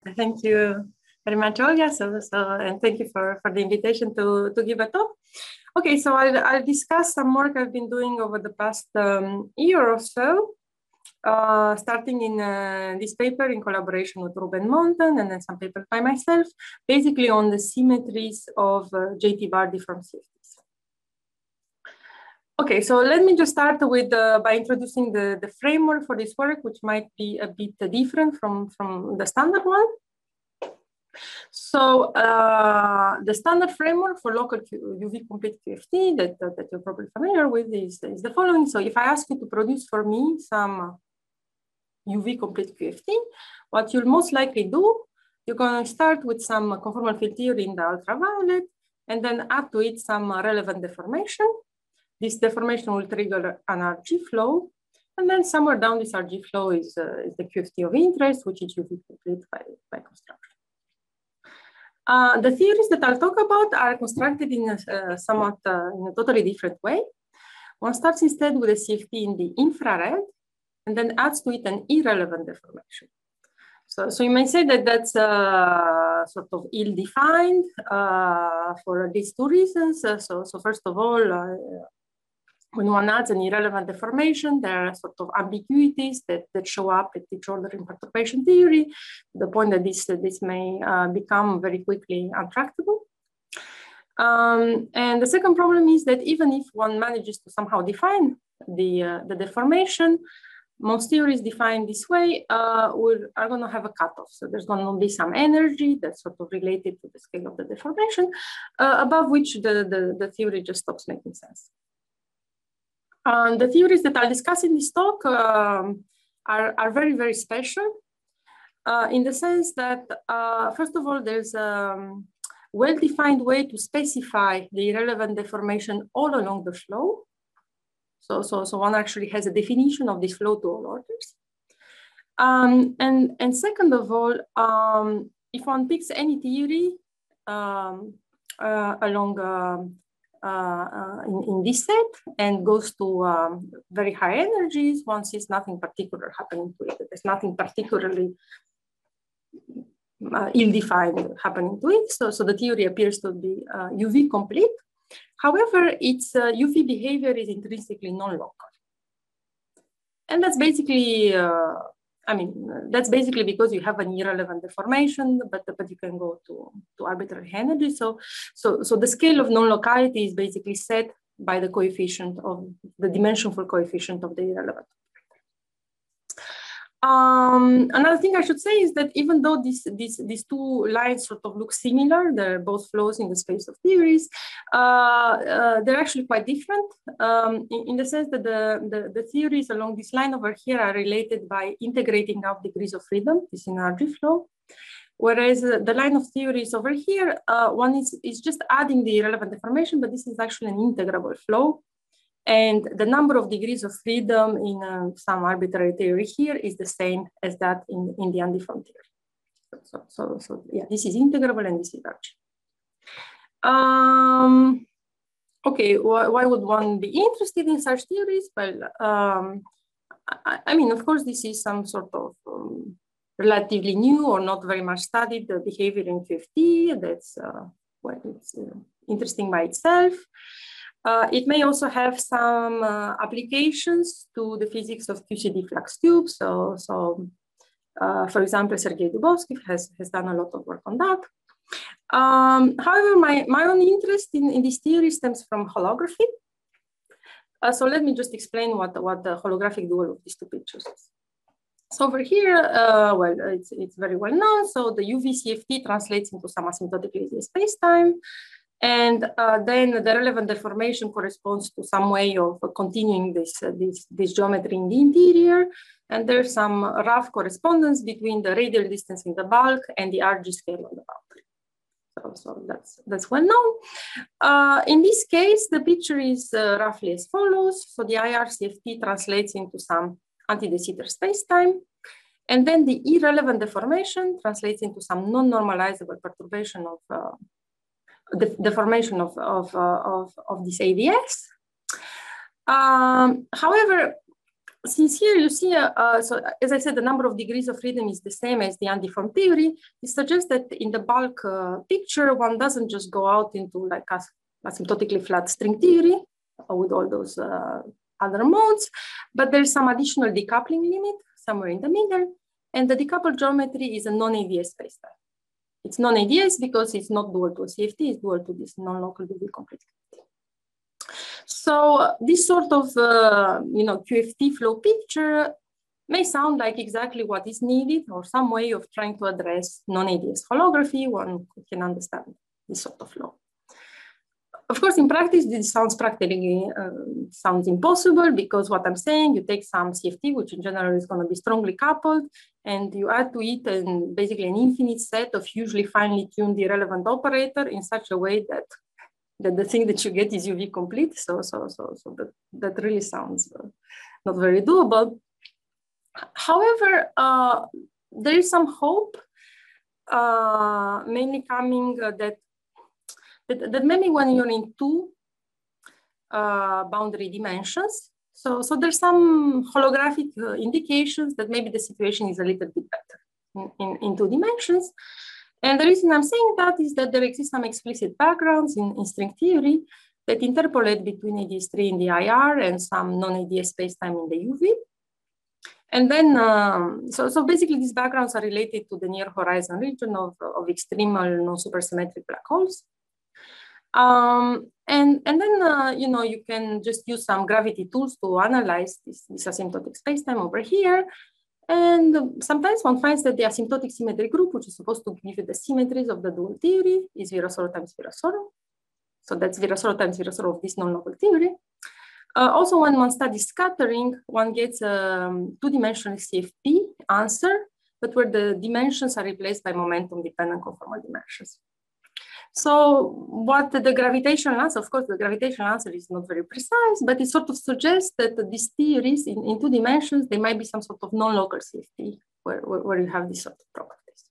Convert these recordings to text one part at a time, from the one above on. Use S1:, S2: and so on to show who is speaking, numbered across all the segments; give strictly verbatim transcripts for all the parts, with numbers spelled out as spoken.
S1: Thank you very much, Olga. So, so and thank you for, for the invitation to, to give a talk. Okay, so I'll, I'll discuss some work I've been doing over the past um, year or so, uh, starting in uh, this paper in collaboration with Ruben Montan, and then some papers by myself, basically on the symmetries of uh, J T Vardy from C F Ts. Okay, so let me just start with uh, by introducing the, the framework for this work, which might be a bit different from, from the standard one. So uh, the standard framework for local U V complete Q F T that, that, that you're probably familiar with is, is the following. So if I ask you to produce for me some U V complete Q F T, what you'll most likely do, you're going to start with some conformal field theory in the ultraviolet, and then add to it some relevant deformation. This deformation will trigger an R G flow, and then somewhere down this R G flow is, uh, is the Q F T of interest, which is U V complete by, by construction. Uh, the theories that I'll talk about are constructed in a uh, somewhat uh, in a totally different way. One starts instead with a C F T in the infrared, and then adds to it an irrelevant deformation. So, so you may say that that's uh, sort of ill-defined uh, for these two reasons. Uh, so, so first of all, uh, when one adds an irrelevant deformation, there are sort of ambiguities that, that show up at each order in perturbation theory, to the point that this, uh, this may uh, become very quickly untractable. Um, and the second problem is that even if one manages to somehow define the, uh, the deformation, most theories defined this way uh, will, are going to have a cutoff. So there's going to be some energy that's sort of related to the scale of the deformation, uh, above which the, the, the theory just stops making sense. Um, the theories that I'll discuss in this talk um, are, are very, very special uh, in the sense that, uh, first of all, there's a well-defined way to specify the irrelevant deformation all along the flow. So, so, so one actually has a definition of this flow to all orders. Um, and, and second of all, um, if one picks any theory um, uh, along um, Uh, uh, in, in this set and goes to um, very high energies, one sees nothing particular happening to it. There's nothing particularly uh, ill-defined happening to it. So, so the theory appears to be uh, U V complete. However, its uh, U V behavior is intrinsically non-local. And that's basically, uh, I mean, that's basically because you have an irrelevant deformation, but, but you can go to, to arbitrary energy. So, so, so the scale of non-locality is basically set by the coefficient of the dimensionful coefficient of the irrelevant. Um, another thing I should say is that even though these, these, these two lines sort of look similar, they're both flows in the space of theories, uh, uh, they're actually quite different um, in, in the sense that the, the, the theories along this line over here are related by integrating out degrees of freedom, this in R G flow, whereas uh, the line of theories over here, uh, one is, is just adding the irrelevant deformation, but this is actually an integrable flow. And the number of degrees of freedom in uh, some arbitrary theory here is the same as that in, in the undeformed theory. So, so, so yeah, this is integrable and this is R G. Um, okay, why, why would one be interested in such theories? Well, um, I, I mean, of course, this is some sort of um, relatively new or not very much studied uh, behavior in Q F T. That's uh, well, it's uh, interesting by itself. Uh, it may also have some uh, applications to the physics of Q C D flux tubes. So, so uh, for example, Sergei Dubovsky has, has done a lot of work on that. Um, however, my, my own interest in, in this theory stems from holography. Uh, so let me just explain what, what the holographic dual of these two pictures is. So over here, uh, well, it's, it's very well known. So the U V C F T translates into some asymptotic Lisier spacetime. And uh, then the relevant deformation corresponds to some way of continuing this, uh, this, this geometry in the interior. And there's some rough correspondence between the radial distance in the bulk and the R G scale on the boundary. So, so that's, that's well known. Uh, in this case, the picture is uh, roughly as follows. So the I R C F T translates into some anti-de Sitter spacetime. And then the irrelevant deformation translates into some non-normalizable perturbation of uh, the deformation of, of, uh, of, of this A D S. Um, however, since here you see, uh, uh, so as I said, the number of degrees of freedom is the same as the undeformed theory. It suggests that in the bulk uh, picture, one doesn't just go out into like as asymptotically flat string theory uh, with all those uh, other modes, but there's some additional decoupling limit somewhere in the middle, and the decoupled geometry is a non-A D S spacetime. It's non-A D S because it's not dual to a C F T, it's dual to this non-local U V complete. So uh, this sort of, uh, you know, Q F T flow picture may sound like exactly what is needed or some way of trying to address non-A D S holography. One can understand this sort of flow. Of course, in practice, this sounds practically uh, sounds impossible because what I'm saying, you take some C F T, which in general is going to be strongly coupled, and you add to it an, basically an infinite set of usually finely tuned irrelevant operator in such a way that, that the thing that you get is U V complete. So, so, so, so that, that really sounds uh, not very doable. However, uh, there is some hope, uh, mainly coming uh, that That, that maybe when you're in two uh, boundary dimensions, so, so there's some holographic uh, indications that maybe the situation is a little bit better in, in, in two dimensions. And the reason I'm saying that is that there exist some explicit backgrounds in, in string theory that interpolate between A D S three in the I R and some non-A D S spacetime in the U V. And then, um, so, so basically these backgrounds are related to the near horizon region of, of extremal non-supersymmetric black holes. Um, and, and then, uh, you know, you can just use some gravity tools to analyze this, this asymptotic spacetime over here. And sometimes one finds that the asymptotic symmetry group, which is supposed to give you the symmetries of the dual theory, is Virasoro times Virasoro. So that's Virasoro times Virasoro of this non-local theory. Uh, also, when one studies scattering, one gets a um, two-dimensional C F T answer, but where the dimensions are replaced by momentum-dependent conformal dimensions. So what the, the gravitational answer, of course, the gravitational answer is not very precise, but it sort of suggests that these theories in, in two dimensions, they might be some sort of non-local C F T where, where, where you have these sort of properties.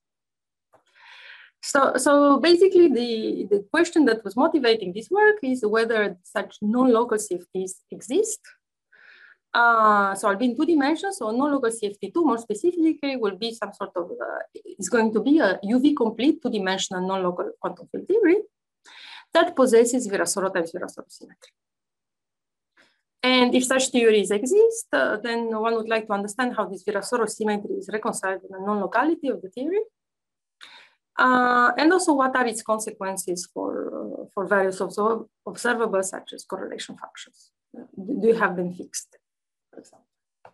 S1: So, so basically the, the question that was motivating this work is whether such non-local C F Ts exist. Uh, so I'll be in two dimensions, so non-local C F T two more specifically will be some sort of, uh, it's going to be a U V complete two-dimensional non-local quantum field theory that possesses Virasoro times Virasoro symmetry. And if such theories exist, uh, then one would like to understand how this Virasoro symmetry is reconciled with the non-locality of the theory. Uh, and also what are its consequences for, uh, for various observ observables such as correlation functions. Do you have them fixed? For example.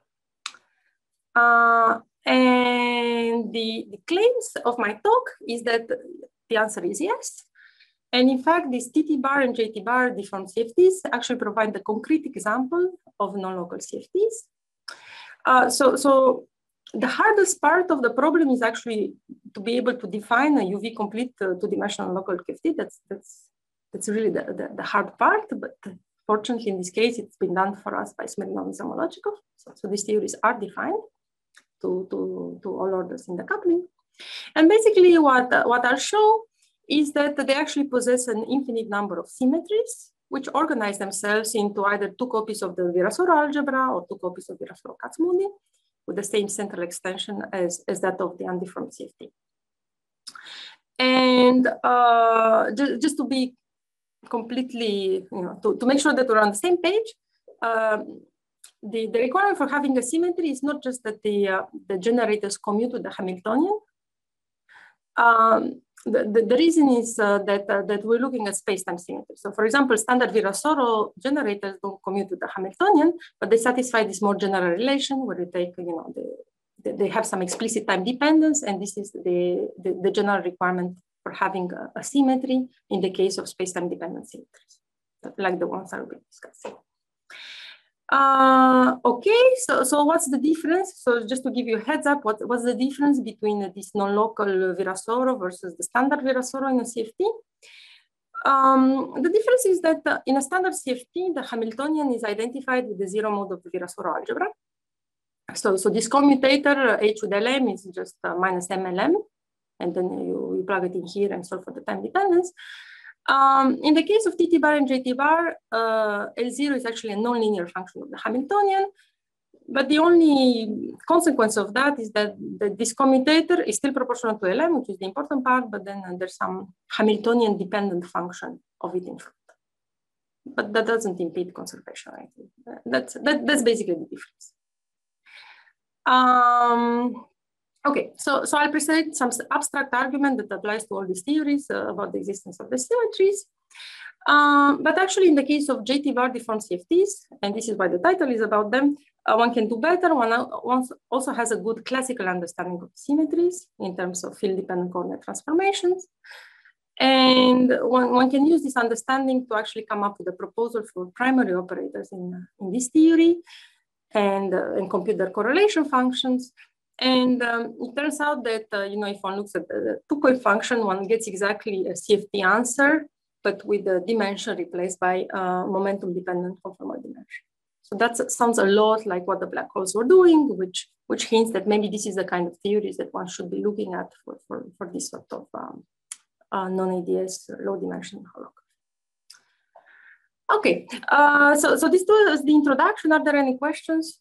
S1: Uh, and the, the claims of my talk is that the answer is yes. And in fact, these T T bar and J T bar deformed C F Ts actually provide the concrete example of non-local C F Ts. Uh, so, so the hardest part of the problem is actually to be able to define a U V complete uh, two-dimensional local Q F T. That's, that's, that's really the, the, the hard part, but fortunately, in this case, it's been done for us by Smirnov and Zamolodchikov. So, so these theories are defined to, to, to all orders in the coupling. And basically what, uh, what I'll show is that they actually possess an infinite number of symmetries, which organize themselves into either two copies of the Virasoro algebra or two copies of Virasoro Kac-Moody with the same central extension as, as that of the undeformed C F T. And uh, just, just to be completely, you know, to, to make sure that we're on the same page, um, the, the requirement for having a symmetry is not just that the, uh, the generators commute with the Hamiltonian. Um, the, the, the reason is uh, that, uh, that we're looking at space-time symmetry. So for example, standard Virasoro generators don't commute with the Hamiltonian, but they satisfy this more general relation where you take, you know, the, the, they have some explicit time dependence, and this is the, the, the general requirement for having a, a symmetry in the case of space-time dependent symmetries, like the ones I'll be discussing. Uh, okay, so, so what's the difference? So just to give you a heads up, what, what's the difference between uh, this non-local Virasoro versus the standard Virasoro in a C F T? Um, the difference is that uh, in a standard C F T, the Hamiltonian is identified with the zero mode of the Virasoro algebra. So, so this commutator uh, H with L M is just uh, minus M L M, and then you, you plug it in here and solve for the time dependence. Um, in the case of T T bar and J T bar, uh, L zero is actually a nonlinear function of the Hamiltonian. but the only consequence of that is that, that this commutator is still proportional to Lm, which is the important part, but then uh, there's some Hamiltonian dependent function of it in front. But that doesn't impede conservation, right? That's, that, that's basically the difference. Um, okay, so, so I'll present some abstract argument that applies to all these theories uh, about the existence of the symmetries. Um, but actually, in the case of J T bar deformed C F Ts, and this is why the title is about them, uh, one can do better. One, one also has a good classical understanding of symmetries in terms of field-dependent coordinate transformations. And one, one can use this understanding to actually come up with a proposal for primary operators in, in this theory and, uh, and compute their correlation functions. And um, it turns out that, uh, you know, if one looks at the two-point function, one gets exactly a C F T answer, but with the dimension replaced by uh, momentum-dependent conformal dimension. So that sounds a lot like what the black holes were doing, which, which hints that maybe this is the kind of theories that one should be looking at for, for, for this sort of um, uh, non-A D S low-dimensional holography. Okay, uh, so, so this was the introduction. Are there any questions?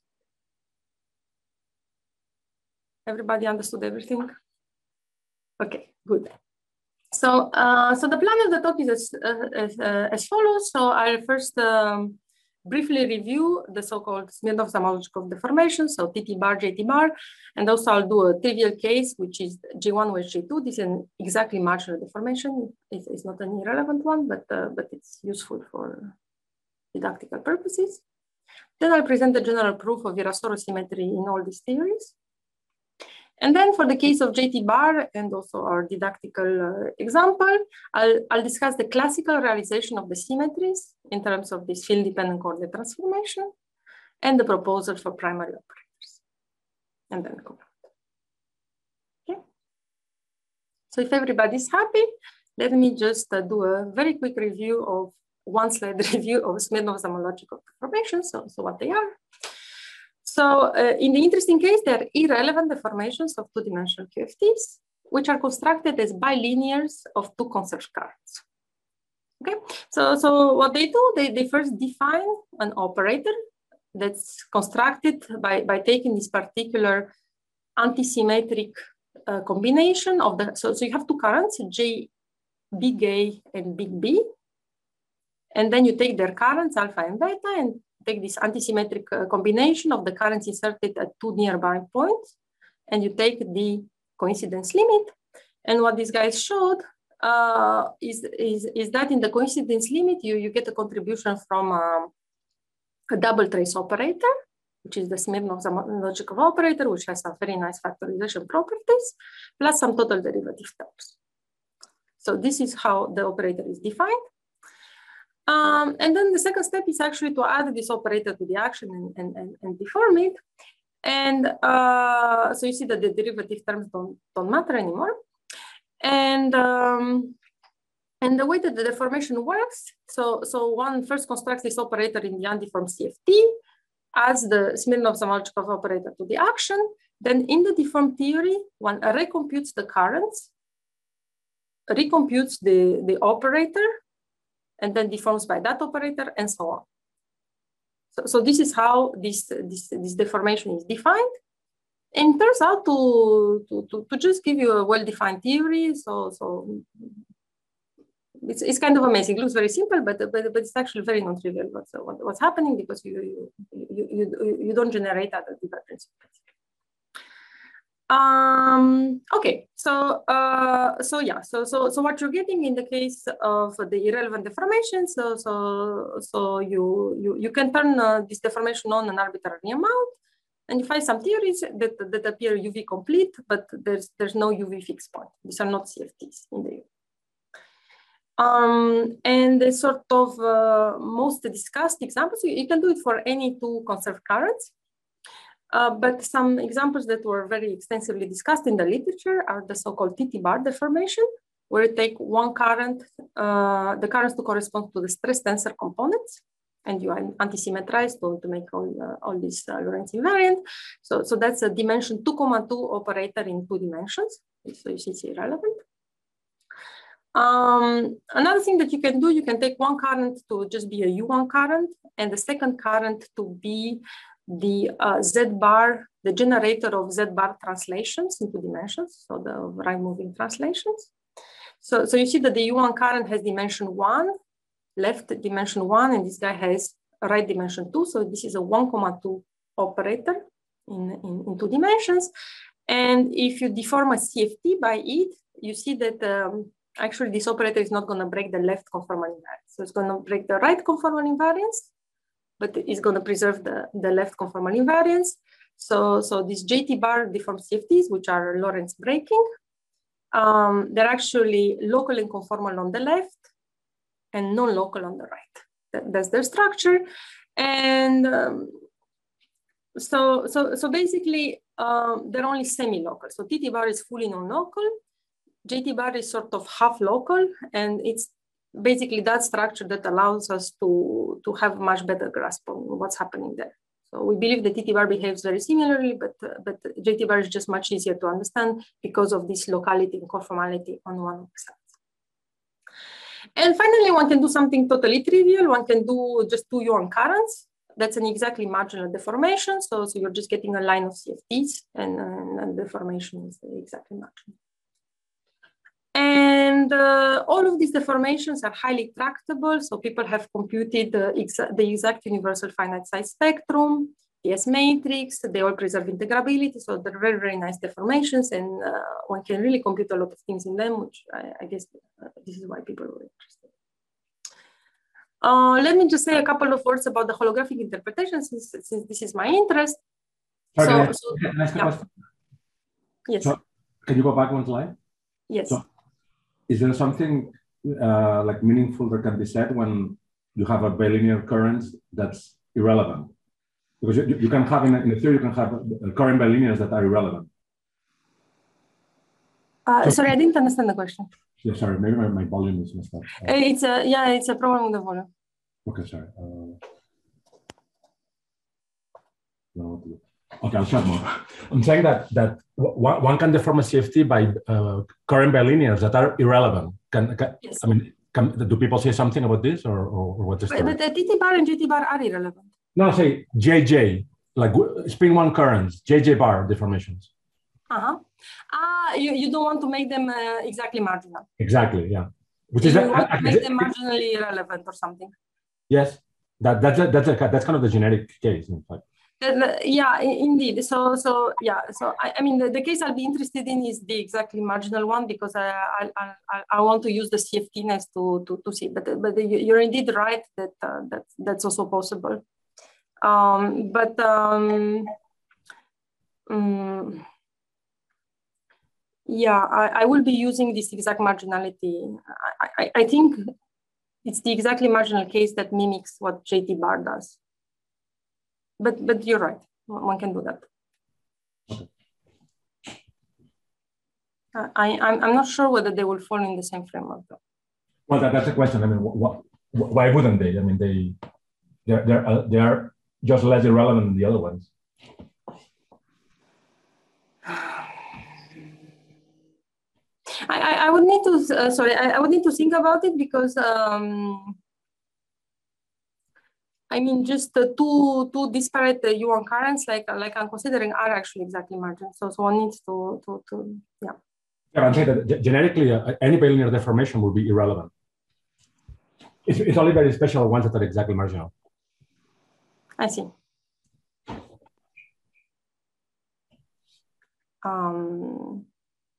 S1: Everybody understood everything? Okay, good. So, uh, so the plan of the talk is as, uh, as, uh, as follows. So I'll first um, briefly review the so-called Smirnov-Zamolodchikov deformation, so T T bar, J T bar, and also I'll do a trivial case, which is J one with J two. This is an exactly marginal deformation. It's, it's not an irrelevant one, but, uh, but it's useful for didactical purposes. Then I'll present the general proof of Virasoro symmetry in all these theories. And then for the case of J T bar and also our didactical uh, example, I'll, I'll discuss the classical realization of the symmetries in terms of this field-dependent coordinate transformation and the proposal for primary operators. And then go back. Okay. So if everybody's happy, let me just uh, do a very quick review of one slide review of Smirnov-Zamolodchikov deformations, so, so what they are. So uh, in the interesting case, they're irrelevant deformations of two-dimensional Q F Ts, which are constructed as bilinears of two conserved currents. Okay, so, so what they do, they, they first define an operator that's constructed by, by taking this particular antisymmetric uh, combination of the, so, so you have two currents, J big A and big B, and then you take their currents, alpha and beta, and take this antisymmetric uh, combination of the currents inserted at two nearby points, and you take the coincidence limit. And what these guys showed uh, is, is, is that in the coincidence limit, you, you get a contribution from um, a double trace operator, which is the Smirnov-Zamolodchikov operator, which has some very nice factorization properties, plus some total derivative terms. So this is how the operator is defined. Um, and then the second step is actually to add this operator to the action and, and, and, and deform it. And uh, so you see that the derivative terms don't, don't matter anymore. And, um, and the way that the deformation works, so, so one first constructs this operator in the undeformed C F T, adds the Smirnov-Zamolodchikov operator to the action. Then in the deformed theory, one recomputes the currents, recomputes the, the operator, and then deforms by that operator, and so on. So, so this is how this, this, this deformation is defined. And it turns out to, to, to, to just give you a well-defined theory. So, so it's, it's kind of amazing. It looks very simple, but, but, but it's actually very non-trivial what's, what, what's happening, because you, you, you, you, you don't generate other divergence. Um, okay, so uh, so yeah, so so so what you're getting in the case of the irrelevant deformation, so so so you you you can turn uh, this deformation on an arbitrary amount, and you find some theories that that appear U V complete, but there's there's no U V fixed point. These are not C F Ts in the U V. Um, and the sort of uh, most discussed examples, you, you can do it for any two conserved currents. Uh, but some examples that were very extensively discussed in the literature are the so-called T T bar deformation, where you take one current, uh, the currents to correspond to the stress tensor components, and you anti-symmetrize to, to make all, uh, all this uh, Lorentz invariant. So, so that's a dimension two comma two operator in two dimensions. So you see it's irrelevant. Um, another thing that you can do, you can take one current to just be a U one current, and the second current to be the uh, Z bar, the generator of Z bar translations into dimensions, so the right moving translations. So, so you see that the U one current has dimension one, left dimension one, and this guy has right dimension two. So this is a one comma two operator in, in, in two dimensions. And if you deform a C F T by it, you see that um, actually this operator is not going to break the left conformal invariance. So it's going to break the right conformal invariance, but it's going to preserve the, the left conformal invariance. So, so these J T bar deformed C F Ts, which are Lorentz breaking, um, they're actually local and conformal on the left and non-local on the right. That, that's their structure. And um, so, so, so basically, um, they're only semi-local. So T T bar is fully non-local. J T bar is sort of half local, and it's basically that structure that allows us to, to have much better grasp on what's happening there. So we believe the T T bar behaves very similarly, but, uh, but J T bar is just much easier to understand because of this locality and conformality on one of the sides. And finally, one can do something totally trivial. One can do just two ion currents. That's an exactly marginal deformation. So, so you're just getting a line of C F Ts, and, uh, and the deformation is exactly marginal. And uh, all of these deformations are highly tractable. So people have computed the, exa the exact universal finite size spectrum, T S matrix, they all preserve integrability. So they're very, very nice deformations, and uh, one can really compute a lot of things in them, which I, I guess uh, this is why people were interested. Uh, let me just say a couple of words about the holographic interpretation, since, since this is my interest.
S2: Sorry,
S1: so,
S2: can I,
S1: so,
S2: can I ask a
S1: yeah.
S2: question?
S1: Yes.
S2: So, can you go back one slide?
S1: Yes.
S2: So, is there something uh, like meaningful that can be said when you have a bilinear current that's irrelevant? Because you, you can have, in, a, in the theory, you can have current bilinears that are irrelevant.
S1: Uh,
S2: so,
S1: sorry, I didn't understand the question.
S2: Yeah, sorry, maybe my, my volume is messed up.
S1: Uh, it's a, yeah, it's a problem with the volume.
S2: Okay, sorry. Uh, no, okay, I'll shut more. I'm saying that that one, one can deform a C F T by uh, current bilinears that are irrelevant. Can, can
S1: Yes.
S2: I mean, can, do people say something about this, or, or, or what's the story?
S1: But, but the T T bar and J T bar are irrelevant.
S2: No, say J J, like spin one currents, J J bar deformations.
S1: Uh-huh. Ah, you, you don't want to make them uh, exactly marginal.
S2: Exactly, yeah. Which
S1: you
S2: is
S1: want
S2: a,
S1: to make them marginally irrelevant or something.
S2: Yes, that that's a, that's a, that's kind of the generic case, in fact.
S1: Uh, yeah, indeed. So so yeah. So I, I mean, the, the case I'll be interested in is the exactly marginal one, because I I I, I want to use the C F T next to to to see. But but you're indeed right that uh, that that's also possible. Um, but um, um, yeah, I, I will be using this exact marginality. I, I, I think it's the exactly marginal case that mimics what J T bar does. But but you're right, one can do that.
S2: Okay.
S1: Uh, I I'm I'm not sure whether they will fall in the same framework though.
S2: Well, that, that's a question. I mean, what, why wouldn't they? I mean, they they're they're uh, they are just less irrelevant than the other ones.
S1: I, I, I would need to, uh, sorry, I, I would need to think about it, because, um, I mean, just the two, two disparate uh, U one currents, like, like I'm considering, are actually exactly marginal. So, so one needs to, to, to yeah.
S2: Yeah, I'm saying that generically, uh, any bilinear deformation will be irrelevant. It's, it's only very special ones that are exactly marginal.
S1: I see. Um,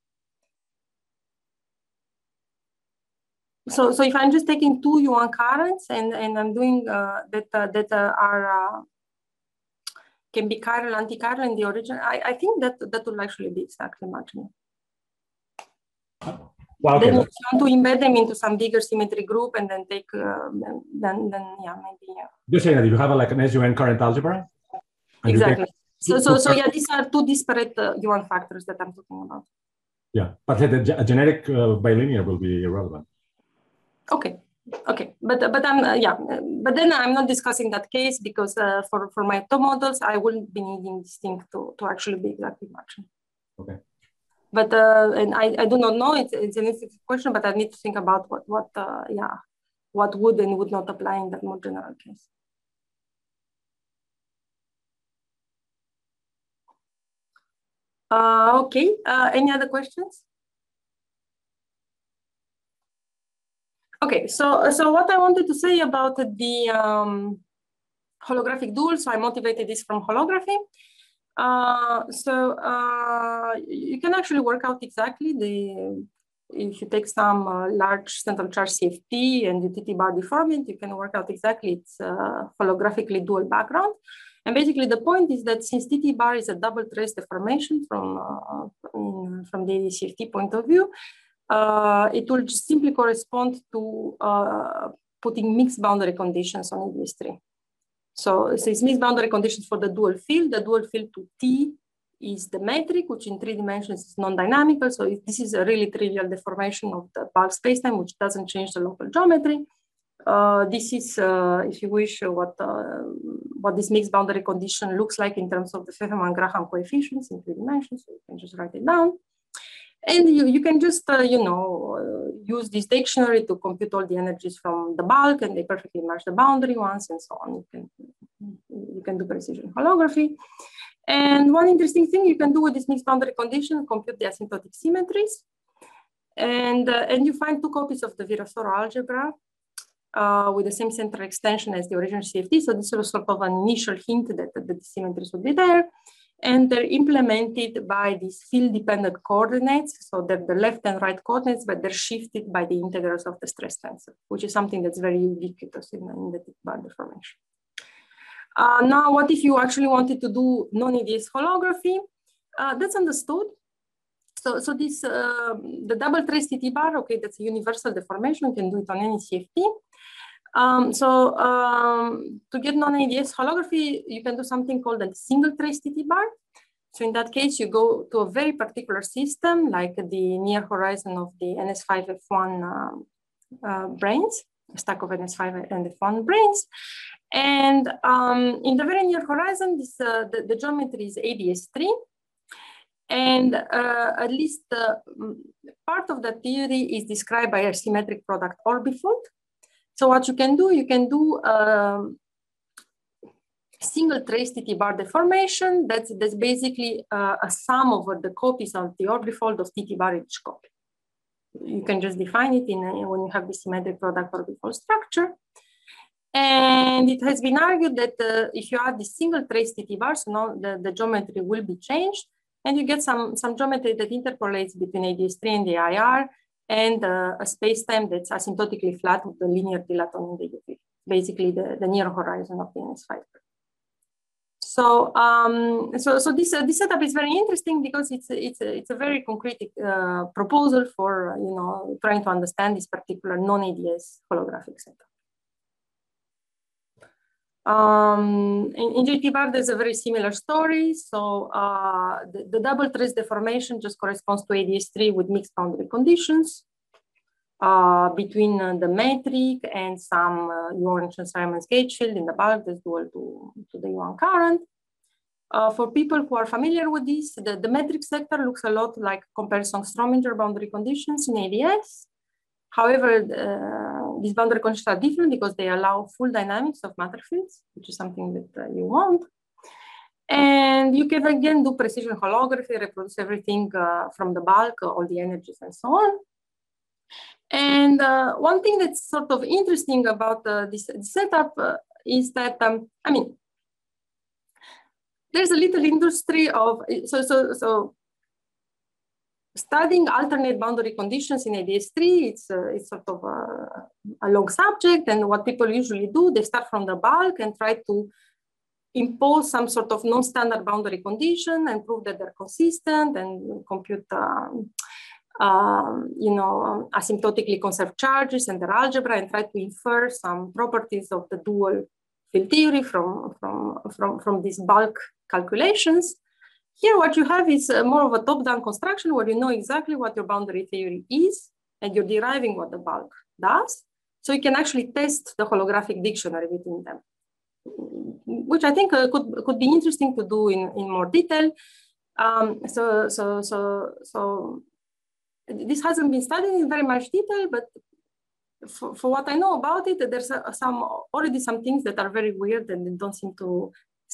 S1: So, so if I'm just taking two U one currents and, and I'm doing uh, that uh, that uh, are uh, can be chiral, anti-chiral in the origin, I, I think that that will actually be exactly marginal.
S2: Well, okay.
S1: Then if you want to embed them into some bigger symmetry group and then take, uh, then, then, then yeah, maybe. Yeah.
S2: You're saying that if you have a, like an S U N current algebra?
S1: Exactly. So,
S2: two,
S1: so,
S2: two
S1: so yeah, these are two disparate uh, U one factors that I'm talking about.
S2: Yeah, but the, a generic uh, bilinear will be irrelevant.
S1: Okay. Okay, but but I'm uh, yeah, but then I'm not discussing that case, because uh, for for my top models I wouldn't be needing this thing to to actually be exactly marginal.
S2: Okay.
S1: But uh, and I, I do not know, it's, it's an interesting question, but I need to think about what what uh, yeah, what would and would not apply in that more general case. Uh, okay, uh, any other questions? Okay, so, so what I wanted to say about the um, holographic dual, so I motivated this from holography. Uh, so uh, you can actually work out exactly the, if you take some uh, large central charge C F T and the T T bar deformant, you can work out exactly its uh, holographically dual background. And basically the point is that since T T bar is a double trace deformation from, uh, from, from the C F T point of view, uh, it will just simply correspond to uh, putting mixed boundary conditions on E D S three. So, so it's mixed boundary conditions for the dual field. The dual field to T is the metric, which in three dimensions is non-dynamical. So if this is a really trivial deformation of the bulk spacetime, which doesn't change the local geometry. Uh, this is, uh, if you wish, uh, what, uh, what this mixed boundary condition looks like in terms of the Fefferman-Graham coefficients in three dimensions. So you can just write it down. And you, you can just, uh, you know, uh, use this dictionary to compute all the energies from the bulk, and they perfectly match the boundary ones and so on. You can, you can do precision holography. And one interesting thing you can do with this mixed boundary condition, compute the asymptotic symmetries. And, uh, and you find two copies of the Virasoro algebra uh, with the same central extension as the original C F T. So this was sort of an initial hint that, that the symmetries would be there. And they're implemented by these field-dependent coordinates. So they're the left and right coordinates, but they're shifted by the integrals of the stress tensor, which is something that's very ubiquitous in, in the bar deformation. Uh, now, what if you actually wanted to do non-E D S holography? Uh, that's understood. So, so this, uh, the double trace T T bar, okay, that's a universal deformation, you can do it on any C F T. Um, so um, to get non-E D S holography, you can do something called a single trace T T bar. So in that case, you go to a very particular system, like the near horizon of the N S five F one um, uh, branes, a stack of N S five and F one branes. And um, in the very near horizon, this, uh, the, the geometry is A D S three. And uh, at least uh, part of the theory is described by a symmetric product orbifold. So what you can do, you can do um, single trace T T bar deformation. That's, that's basically uh, a sum over the copies of the orbifold of T T bar each copy. You can just define it in a, when you have the symmetric product orbifold structure. And it has been argued that uh, if you add the single trace T T bar, so now the, the geometry will be changed, and you get some, some geometry that interpolates between A D S three and the I R, and uh, a space-time that's asymptotically flat with the linear dilaton in the U V, basically the, the near horizon of the N S five. So, um, so, so this, uh, this setup is very interesting because it's, it's, a, it's a very concrete uh, proposal for, uh, you know, trying to understand this particular non-A D S holographic setup. Um, in, in J T bar, there's a very similar story. So uh, the, the double trace deformation just corresponds to A D S three with mixed boundary conditions uh, between uh, the metric and some uh, Lorentz-Simons gauge field in the bulk that's dual to, to the U one current. Uh, for people who are familiar with this, the, the metric sector looks a lot like Comparison-Strominger boundary conditions in A D S. However, uh, these boundary conditions are different because they allow full dynamics of matter fields, which is something that uh, you want. And you can again do precision holography, reproduce everything uh, from the bulk, uh, all the energies and so on. And uh, one thing that's sort of interesting about uh, this, this setup uh, is that, um, I mean, there's a little industry of, so, so, so studying alternate boundary conditions in A D S three, it's, uh, it's sort of a, a long subject. And what people usually do, they start from the bulk and try to impose some sort of non-standard boundary condition and prove that they're consistent and compute, um, um, you know, um, asymptotically conserved charges and their algebra and try to infer some properties of the dual field theory from, from, from, from these bulk calculations. Here, what you have is uh, more of a top-down construction where you know exactly what your boundary theory is and you're deriving what the bulk does. So you can actually test the holographic dictionary between them, which I think uh, could, could be interesting to do in, in more detail. Um, so, so, so, so this hasn't been studied in very much detail, but for, for what I know about it, there's a, some already some things that are very weird and they don't seem to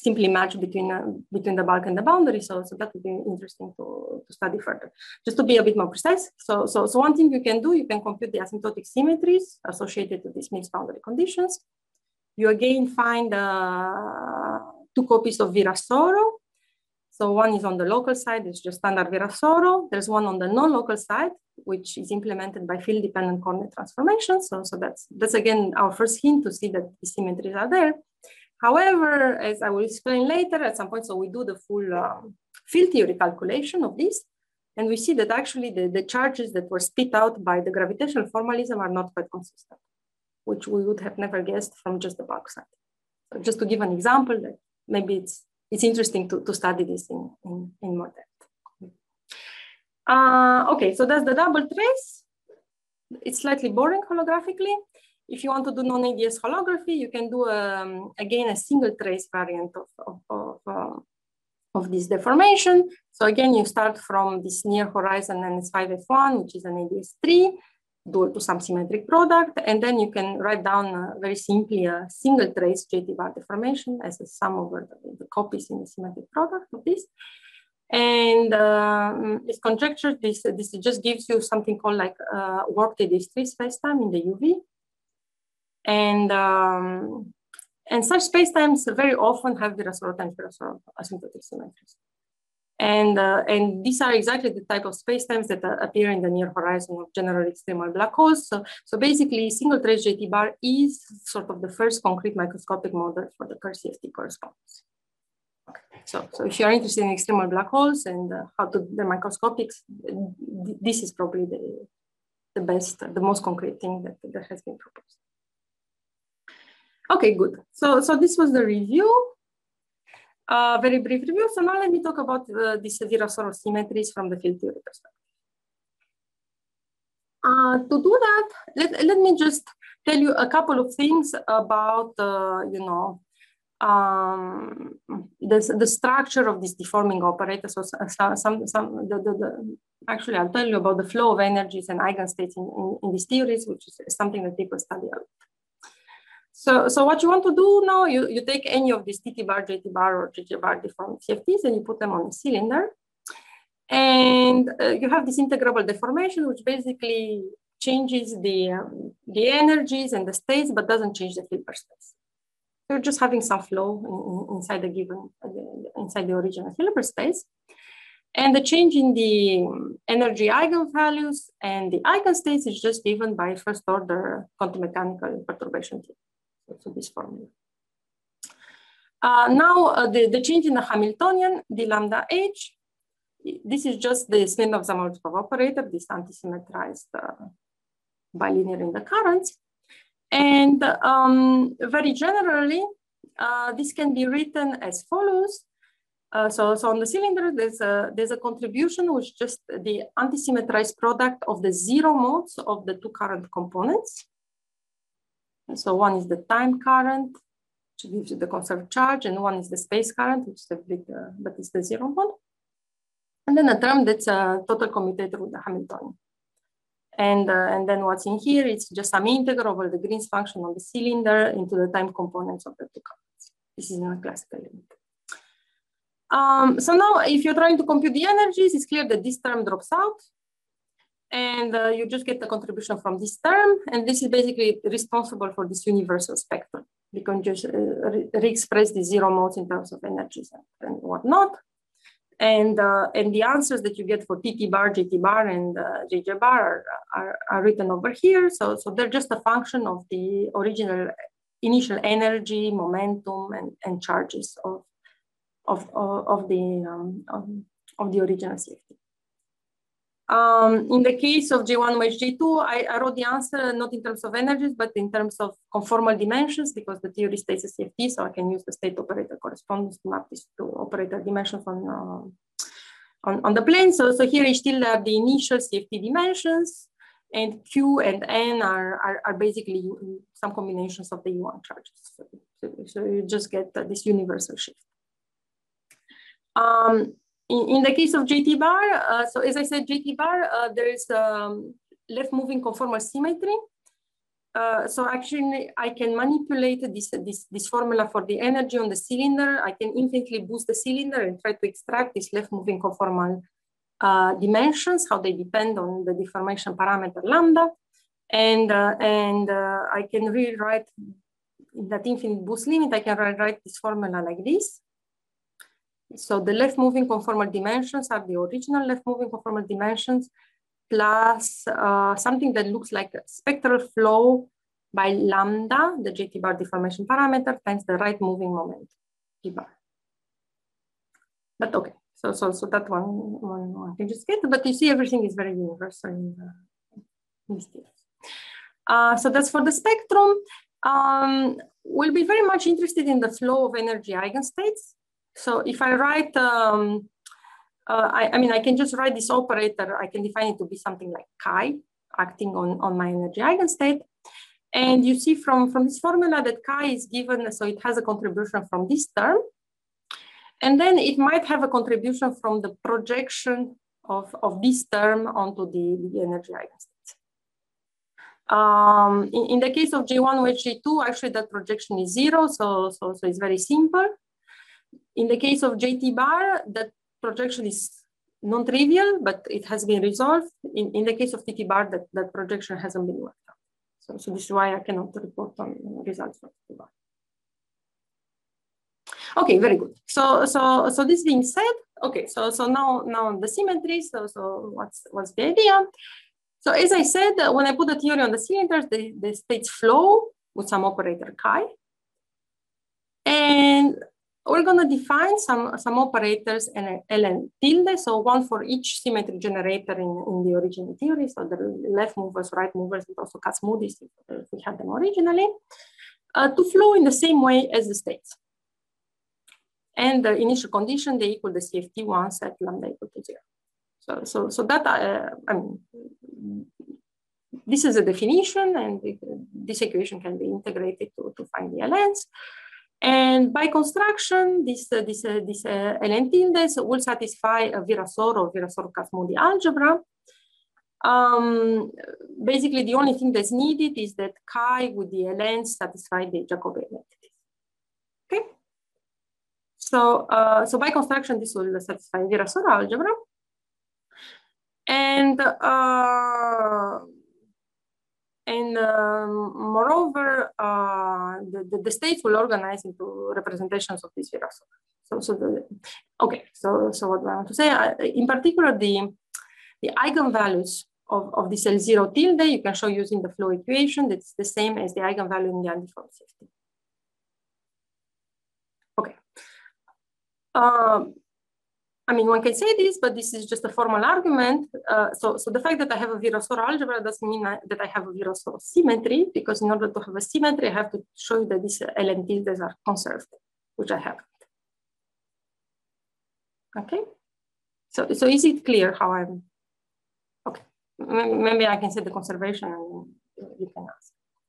S1: simply match between uh, between the bulk and the boundary. So, so that would be interesting to, to study further. Just to be a bit more precise. So, so, so one thing you can do, you can compute the asymptotic symmetries associated with these mixed boundary conditions. You again find uh, two copies of Virasoro. So one is on the local side, it's just standard Virasoro. There's one on the non-local side, which is implemented by field-dependent coordinate transformations. So, so that's, that's again our first hint to see that the symmetries are there. However, as I will explain later at some point, so we do the full um, field theory calculation of this, and we see that actually the, the charges that were spit out by the gravitational formalism are not quite consistent, which we would have never guessed from just the bulk side. So just to give an example, that maybe it's it's interesting to, to study this in, in, in more depth. Uh, okay, so that's the double trace. It's slightly boring holographically. If you want to do non-A D S holography, you can do, um, again, a single trace variant of, of, of, uh, of this deformation. So again, you start from this near horizon N S five F one, which is an A D S three, do it to some symmetric product, and then you can write down uh, very simply a single trace J T bar deformation as a sum over the, the copies in the symmetric product of this. And um, it's conjectured this, this just gives you something called like uh, warped A D S three spacetime in the U V. And, um, and such spacetimes very often have Virasoro times Virasoro asymptotic symmetries. And, uh, and these are exactly the type of spacetimes that uh, appear in the near horizon of general extremal black holes. So, so basically, single trace J T bar is sort of the first concrete microscopic model for the Kerr C F T correspondence. Okay. So, so if you're interested in extremal black holes and uh, how to do the microscopics, this is probably the, the best, the most concrete thing that, that has been proposed. Okay, good. So, so this was the review. Uh, very brief review. So now let me talk about uh, these Virasoro symmetries from the field theory perspective. Uh, to do that, let, let me just tell you a couple of things about, uh, you know, um, the, the structure of this deforming operator. So some, some, some the, the, the, actually, I'll tell you about the flow of energies and eigenstates in, in, in these theories, which is something that people study a lot. So, so what you want to do now, you, you take any of these T T bar, J T bar, or J J bar deformed C F Ts and you put them on a cylinder. And uh, you have this integrable deformation, which basically changes the, um, the energies and the states, but doesn't change the Hilbert space. You're just having some flow in, in, inside the given, uh, inside the original Hilbert space. And the change in the energy eigenvalues and the eigenstates is just given by first order quantum mechanical perturbation theory. So this formula. Uh, now uh, the, the change in the Hamiltonian, d lambda h, this is just the Smirnov-Zamolskov operator, this anti-symmetrized uh, bilinear in the currents. And um, very generally, uh, this can be written as follows. Uh, so, so on the cylinder, there's a, there's a contribution which is just the anti-symmetrized product of the zero modes of the two current components. And so one is the time current, which gives you the conserved charge, and one is the space current, which is the big, uh, but it's the zero mode. And then a term that's a total commutator with the Hamiltonian. And, uh, and then what's in here, it's just some integral over the Green's function on the cylinder into the time components of the two currents. This is in a classical limit. Um, so now if you're trying to compute the energies, it's clear that this term drops out. And uh, you just get the contribution from this term. And this is basically responsible for this universal spectrum. You can just uh, re-express the zero modes in terms of energies and, and whatnot. And, uh, and the answers that you get for T T bar, J T bar, and uh, J J bar are, are, are written over here. So, so they're just a function of the original initial energy, momentum, and, and charges of, of, of, of, the, um, of, of the original C F T. Um, in the case of J one O H J two, I, I wrote the answer not in terms of energies, but in terms of conformal dimensions, because the theory states a C F T, so I can use the state operator correspondence to map this to operator dimensions on, uh, on, on the plane. So, so here I still have the initial C F T dimensions, and Q and N are, are, are basically some combinations of the U one charges. So, so, so you just get uh, this universal shift. Um, In, in the case of J T bar, uh, so as I said, J T bar, uh, there is um, left moving conformal symmetry. uh, so actually I can manipulate this, this, this formula for the energy on the cylinder. I can infinitely boost the cylinder and try to extract these left moving conformal uh, dimensions, how they depend on the deformation parameter lambda. And, uh, and uh, I can rewrite in that infinite boost limit, I can rewrite this formula like this. So the left moving conformal dimensions are the original left moving conformal dimensions plus uh, something that looks like a spectral flow by lambda, the J T bar deformation parameter, times the right moving moment, T bar. But okay, so so so that one, one, one can just get, but you see everything is very universal in, uh, in this case. Uh, so that's for the spectrum. Um, we'll be very much interested in the flow of energy eigenstates. So if I write, um, uh, I, I mean, I can just write this operator. I can define it to be something like chi acting on, on my energy eigenstate. And you see from, from this formula that chi is given, so it has a contribution from this term. And then it might have a contribution from the projection of, of this term onto the, the energy eigenstates. Um, in, in the case of J one with J two, actually that projection is zero, so, so, so it's very simple. In the case of J T bar, that projection is non-trivial, but it has been resolved. In, in the case of T T bar, that, that projection hasn't been worked out. So, so this is why I cannot report on results for T T bar. Okay, very good. So, so, so this being said, okay, so, so now, now the symmetry, so, so what's, what's the idea? So as I said, when I put the theory on the cylinders, the, the states flow with some operator chi. And we're going to define some, some operators and ln tilde, so one for each symmetry generator in, in the original theory. So the left movers, right movers, and also Kac-Moodys, if we had them originally, uh, to flow in the same way as the states. And the initial condition, they equal the C F T one set lambda equal to zero. So, so, so that, uh, I mean, this is a definition, and it, this equation can be integrated to, to find the ln's. And by construction, this, uh, this, uh, this uh, ln tildes will satisfy a Virasoro or Virasoro-Kac-Moody algebra. Um, basically, the only thing that's needed is that chi with the ln's satisfy the Jacobian entities. Okay? So, uh, so by construction, this will satisfy Virasoro algebra. And, uh, and um, moreover, uh, the, the, the states will organize into representations of this Virasoro. So, so the, okay, so, so what I want to say, uh, in particular, the, the eigenvalues of, of this L zero tilde, you can show using the flow equation, that's the same as the eigenvalue in the undeformed C F T. Okay. Um, I mean, one can say this, but this is just a formal argument. Uh, so, so the fact that I have a Virasoro algebra doesn't mean I, that I have a Virasoro symmetry, because in order to have a symmetry, I have to show you that these ln tildes are conserved, which I haven't. Okay. So, so is it clear how I'm? Okay. Maybe I can say the conservation, and you can ask.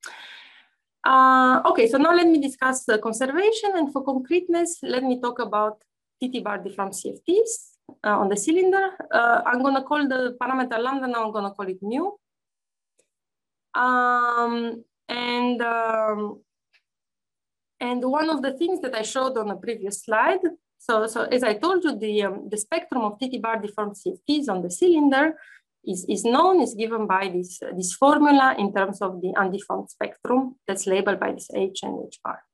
S1: Uh, okay. So now let me discuss the conservation, and for concreteness, let me talk about T T bar deformed C F Ts uh, on the cylinder. Uh, I'm going to call the parameter lambda, now I'm going to call it mu. Um, and, um, and one of the things that I showed on the previous slide, so, so as I told you, the, um, the spectrum of T T bar deformed C F Ts on the cylinder is, is known, is given by this, uh, this formula in terms of the undeformed spectrum that's labeled by this H and H bar.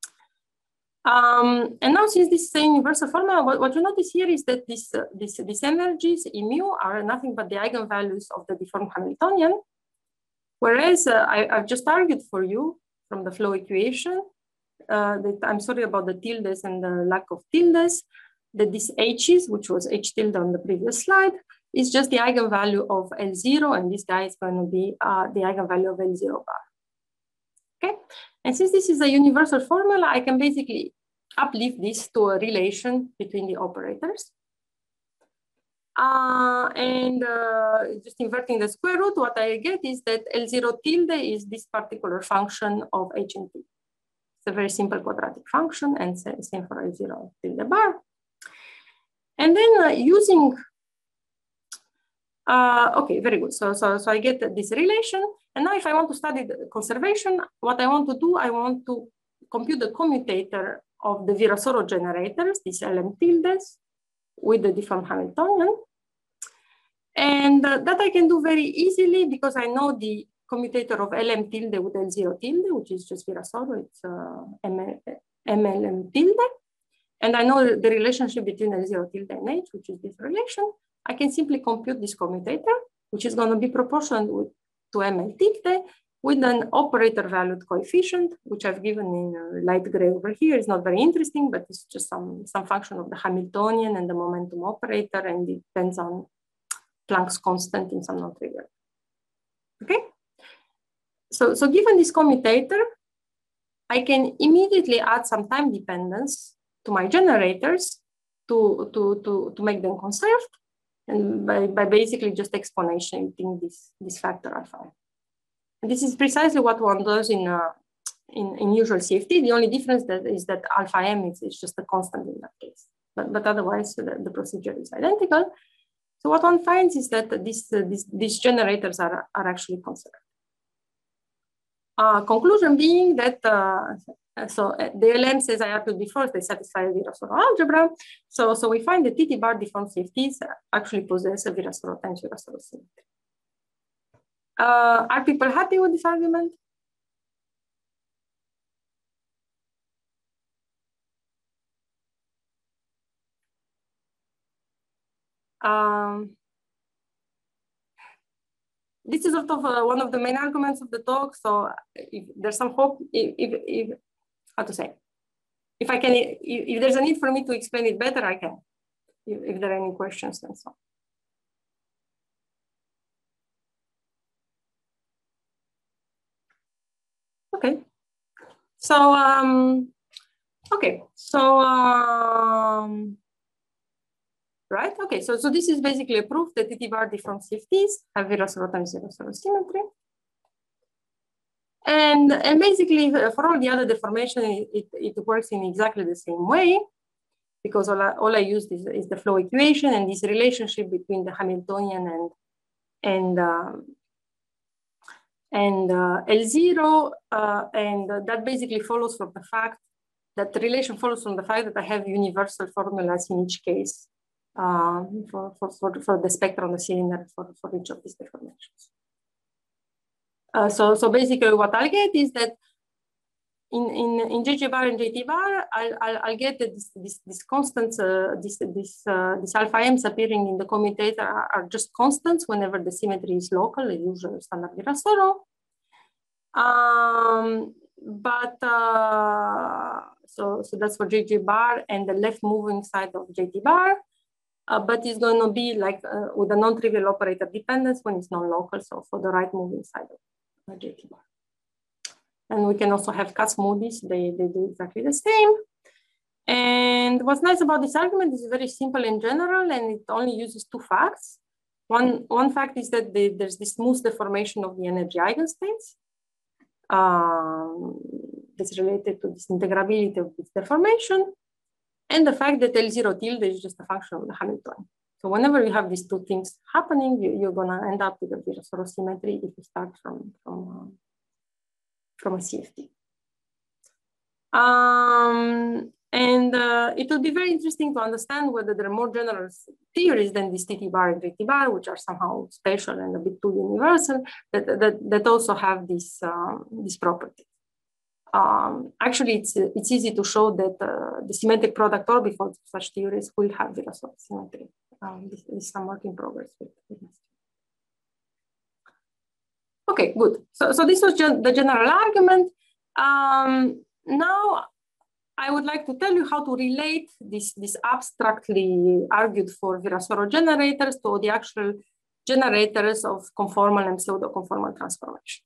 S1: Um, and now, since this is a universal formula, what, what you notice here is that this, uh, this, these energies in mu are nothing but the eigenvalues of the deformed Hamiltonian. Whereas uh, I, I've just argued for you from the flow equation uh, that I'm sorry about the tildes and the lack of tildes, that this H's, which was H tilde on the previous slide, is just the eigenvalue of L zero, and this guy is going to be uh, the eigenvalue of L zero bar. Okay, and since this is a universal formula, I can basically uplift this to a relation between the operators. Uh, and uh, just inverting the square root, what I get is that L zero tilde is this particular function of H and T. It's a very simple quadratic function, and same for L zero tilde bar. And then uh, using Uh, okay, very good. So, so, so I get this relation. And now if I want to study the conservation, what I want to do, I want to compute the commutator of the Virasoro generators, these L M tildes, with the different Hamiltonian. And uh, that I can do very easily because I know the commutator of L M tilde with L zero tilde, which is just Virasoro, it's uh, M L M tilde. And I know the relationship between L zero tilde and H, which is this relation. I can simply compute this commutator, which is going to be proportional with, to M L tilde with an operator valued coefficient, which I've given in uh, light gray over here. It's not very interesting, but it's just some, some function of the Hamiltonian and the momentum operator, and it depends on Planck's constant in some non-trivial. Okay? So, so given this commutator, I can immediately add some time dependence to my generators to, to, to, to make them conserved, and by, by basically just exponentiating this, this factor alpha. And this is precisely what one does in, uh, in, in usual C F T. The only difference that is that alpha m is, is just a constant in that case. But, but otherwise, the, the procedure is identical. So what one finds is that these, uh, these, these generators are, are actually conserved. Uh, conclusion being that, uh, so uh, the L M says I argued before, they satisfy the Virasoro algebra. So, so we find that T T bar deformed C F Ts actually possess a Virasoro times Virasoro symmetry. Uh, are people happy with this argument? Um, this is sort of uh, one of the main arguments of the talk. So if there's some hope, if, if, if how to say, if I can, if, if there's a need for me to explain it better, I can, if, if there are any questions and so on. Okay, so, um, okay, so, um, right, okay, so, so this is basically a proof that T T bar deformed C F Ts have Virasoro times Virasoro symmetry. And, and basically for all the other deformation, it, it, it works in exactly the same way, because all I, all I used is, is the flow equation and this relationship between the Hamiltonian and, and, um, and uh, L zero, uh, and uh, that basically follows from the fact that the relation follows from the fact that I have universal formulas in each case uh, for, for, for, for the spectrum of the cylinder for, for each of these deformations. Uh, so, so basically what I'll get is that in, in, in J J bar and J T bar, I'll, I'll, I'll get that this, this, this constants, uh, this, this, uh, this alpha m's appearing in the commutator are, are just constants whenever the symmetry is local, the usual standard Virasoro. Um, but, uh, so, so that's for J J bar and the left moving side of J T bar. Uh, but it's going to be like uh, with a non-trivial operator dependence when it's non-local, so for the right moving side of J T bar. And we can also have Kac-Moody's, they, they do exactly the same. And what's nice about this argument is very simple in general, and it only uses two facts. One, one fact is that they, there's this smooth deformation of the energy eigenstates. Um, that's related to this integrability of this deformation. And the fact that L zero tilde is just a function of the Hamiltonian. So whenever you have these two things happening, you, you're going to end up with a Virasoro symmetry if you start from, from, uh, from a C F T. Um, and uh, it will be very interesting to understand whether there are more general theories than this T T bar and J T bar, which are somehow special and a bit too universal, that, that, that also have this, um, this property. Um, actually, it's, it's easy to show that uh, the symmetric product orbit for such theories will have Virasoro symmetry. Um, this, this is some work in progress with, with this. Okay, good. So, so this was gen the general argument. Um, now, I would like to tell you how to relate this, this abstractly argued for Virasoro generators to the actual generators of conformal and pseudo-conformal transformations.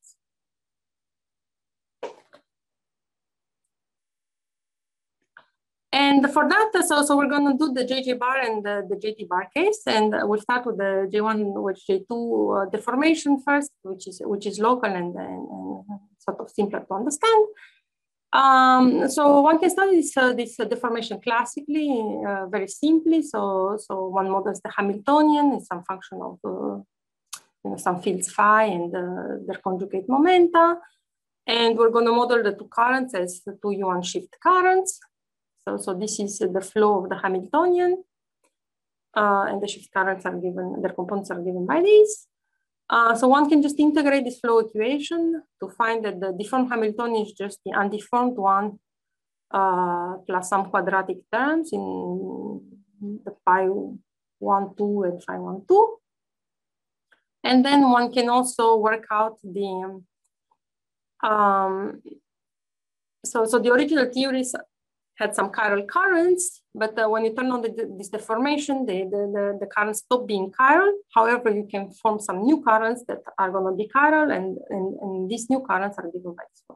S1: And for that, so, so we're going to do the J J bar and the, the J T bar case, and we'll start with the J one with J two uh, deformation first, which is which is local and, and, and sort of simpler to understand. Um, so one can study this, uh, this uh, deformation classically, uh, very simply. So, so one models the Hamiltonian is some function of uh, you know, some fields phi and uh, their conjugate momenta. And we're going to model the two currents as the two Yuan shift currents. So, so this is the flow of the Hamiltonian. Uh, and the shift currents are given, their components are given by these. Uh, so one can just integrate this flow equation to find that the deformed Hamiltonian is just the undeformed one uh, plus some quadratic terms in the pi one, two and phi one, two. And then one can also work out the, um, so, so the original theories had some chiral currents, but uh, when you turn on the, this deformation, the, the, the, the currents stop being chiral. However, you can form some new currents that are going to be chiral, and, and, and these new currents are given by this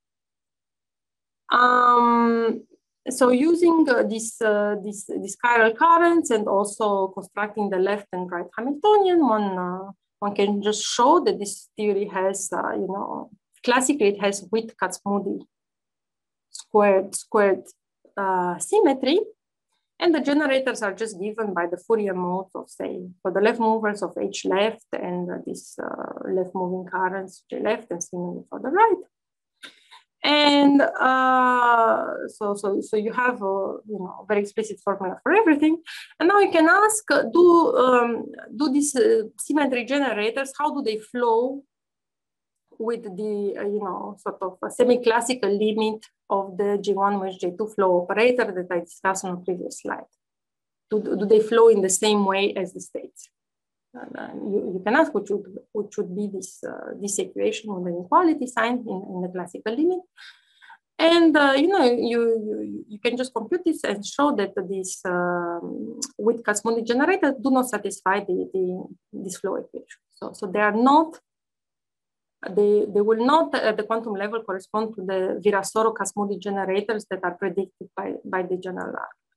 S1: one. Um, so using uh, this, uh, this, this chiral currents and also constructing the left and right Hamiltonian, one, uh, one can just show that this theory has, uh, you know, classically it has Witt-Kac-Moody squared, squared Uh, symmetry, and the generators are just given by the Fourier modes of, say, for the left movers of H left and uh, these uh, left moving currents J left, and similarly for the right. And uh, so, so, so you have a you know very explicit formula for everything. And now you can ask, uh, do um, do these uh, symmetry generators, how do they flow with the uh, you know sort of a semi-classical limit of the J one with J two flow operator that I discussed on a previous slide? Do, do they flow in the same way as the states? And, uh, you, you can ask what should, what should be this, uh, this equation with an inequality sign in, in the classical limit. And uh, you know you, you, you can just compute this and show that these um, Witt-Kac-Moody generators do not satisfy the, the, this flow equation. So, so they are not They, they will not at the quantum level correspond to the Virasoro-Kac-Moody generators that are predicted by, by the general argument.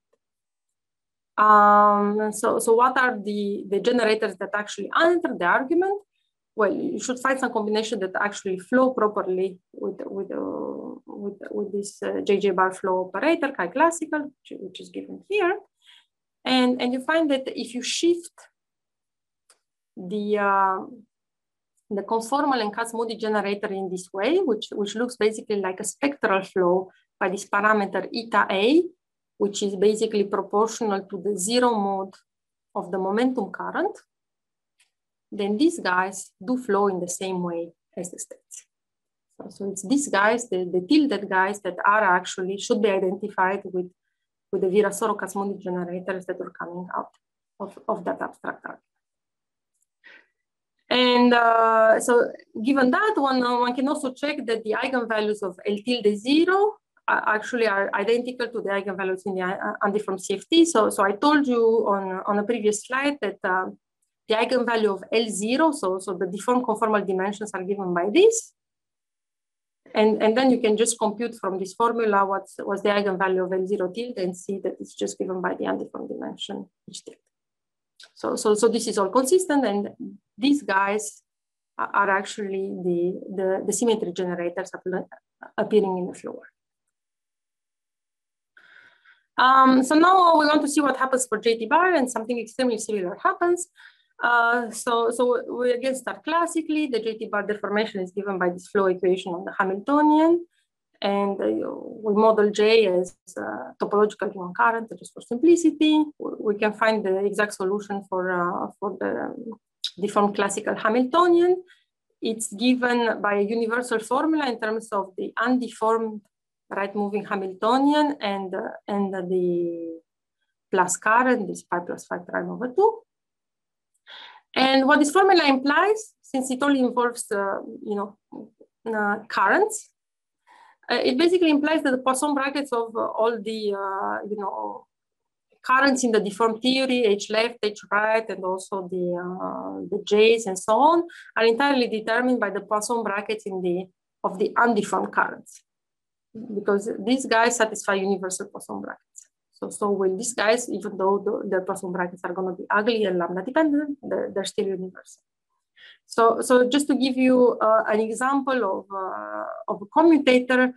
S1: Um, so, so what are the, the generators that actually enter the argument? Well, you should find some combination that actually flow properly with, with, uh, with, with this uh, J J bar flow operator, chi classical, which, which is given here. And, and you find that if you shift the, uh, the conformal and Kac-Moody generator in this way, which, which looks basically like a spectral flow by this parameter eta A, which is basically proportional to the zero mode of the momentum current, then these guys do flow in the same way as the states. So, so it's these guys, the, the tilted guys that are actually, should be identified with, with the Virasoro-Kac-Moody generators that are coming out of, of that abstract argument. And uh, so given that, one, uh, one can also check that the eigenvalues of L tilde zero are actually are identical to the eigenvalues in the uh, undeformed C F T. So, so I told you on, on a previous slide that uh, the eigenvalue of L zero, so, so the deformed conformal dimensions are given by this. And, and then you can just compute from this formula what's, what's the eigenvalue of L zero tilde and see that it's just given by the undeformed dimension H tilde. So, so, so this is all consistent, and these guys are actually the, the, the symmetry generators appearing in the flow. Um, so now we want to see what happens for J T bar, and something extremely similar happens. Uh, so, so we again start classically. The J T bar deformation is given by this flow equation on the Hamiltonian. And uh, we model J as uh, topological Yuan current, just for simplicity. We can find the exact solution for, uh, for the deformed classical Hamiltonian. It's given by a universal formula in terms of the undeformed right moving Hamiltonian and, uh, and uh, the plus current, this pi plus five prime over two. And what this formula implies, since it only involves uh, you know, uh, currents, Uh, it basically implies that the Poisson brackets of uh, all the, uh, you know, currents in the deformed theory, H left, H right, and also the, uh, the J's and so on, are entirely determined by the Poisson brackets in the, of the undeformed currents, because these guys satisfy universal Poisson brackets. So, so will these guys, even though the, the Poisson brackets are going to be ugly and lambda dependent, they're, they're still universal. So, so just to give you uh, an example of, uh, of a commutator,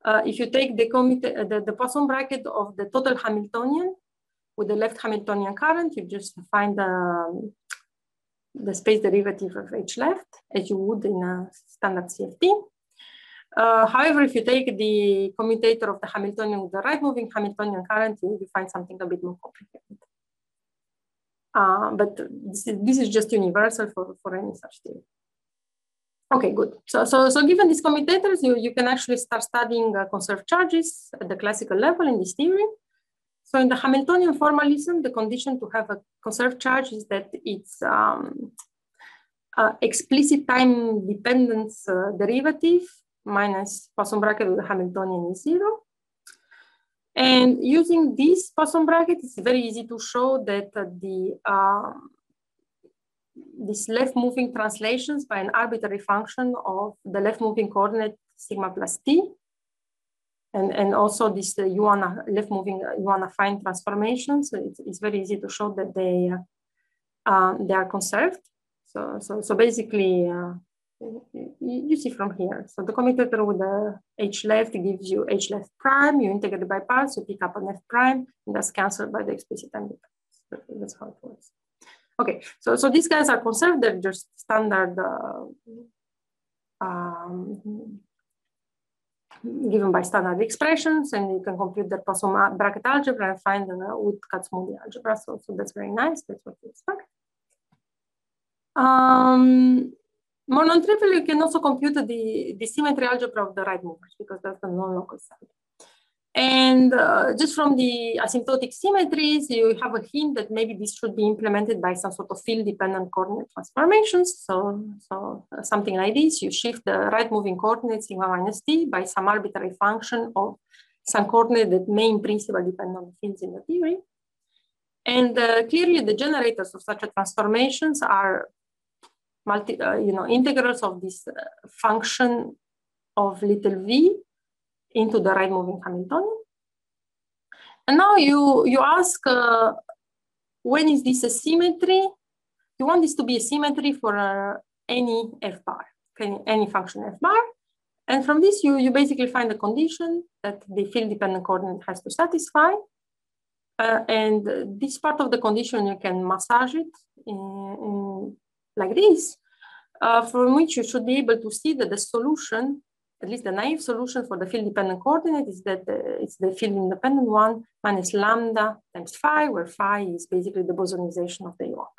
S1: uh, if you take the, the, the Poisson bracket of the total Hamiltonian with the left Hamiltonian current, you just find the, the space derivative of H left, as you would in a standard C F T. Uh, however, if you take the commutator of the Hamiltonian with the right moving Hamiltonian current, you, you find something a bit more complicated. Uh, but this is, this is just universal for, for any such theory. Okay, good. So, so, so given these commutators, you, you can actually start studying uh, conserved charges at the classical level in this theory. So in the Hamiltonian formalism, the condition to have a conserved charge is that it's um, uh, explicit time dependence uh, derivative minus Poisson bracket of the Hamiltonian is zero. And using this Poisson bracket, it's very easy to show that uh, the um, these left moving translations by an arbitrary function of the left moving coordinate sigma plus t, and, and also this uh, you wanna left moving uh, you wanna find transformations. So it's, it's very easy to show that they uh, um, they are conserved. So so so basically. Uh, You see from here. So the commutator with the H left gives you H left prime, you integrate by parts, you pick up an F prime, and that's canceled by the explicit time dependence. That's how it works. Okay, so, so these guys are conserved, they're just standard uh, um, given by standard expressions, and you can compute their Poisson bracket algebra and find the uh, Wood-Kac-Moody algebra. So, so that's very nice, that's what you expect. Um, More non-trivial, you can also compute the, the symmetry algebra of the right movers because that's the non-local side. And uh, just from the asymptotic symmetries, you have a hint that maybe this should be implemented by some sort of field-dependent coordinate transformations. So, so uh, something like this, you shift the right moving coordinate sigma minus t by some arbitrary function of some coordinate that may in principle depend on the fields in the theory. And uh, clearly the generators of such a transformations are multi, uh, you know, integrals of this uh, function of little v into the right moving Hamiltonian. And now you, you ask, uh, when is this a symmetry? You want this to be a symmetry for uh, any f bar, any, any function f bar. And from this, you, you basically find a condition that the field-dependent coordinate has to satisfy. Uh, and this part of the condition, you can massage it in, in like this, uh, from which you should be able to see that the solution, at least the naive solution for the field-dependent coordinate is that uh, it's the field-independent one minus lambda times phi, where phi is basically the bosonization of the Ewald.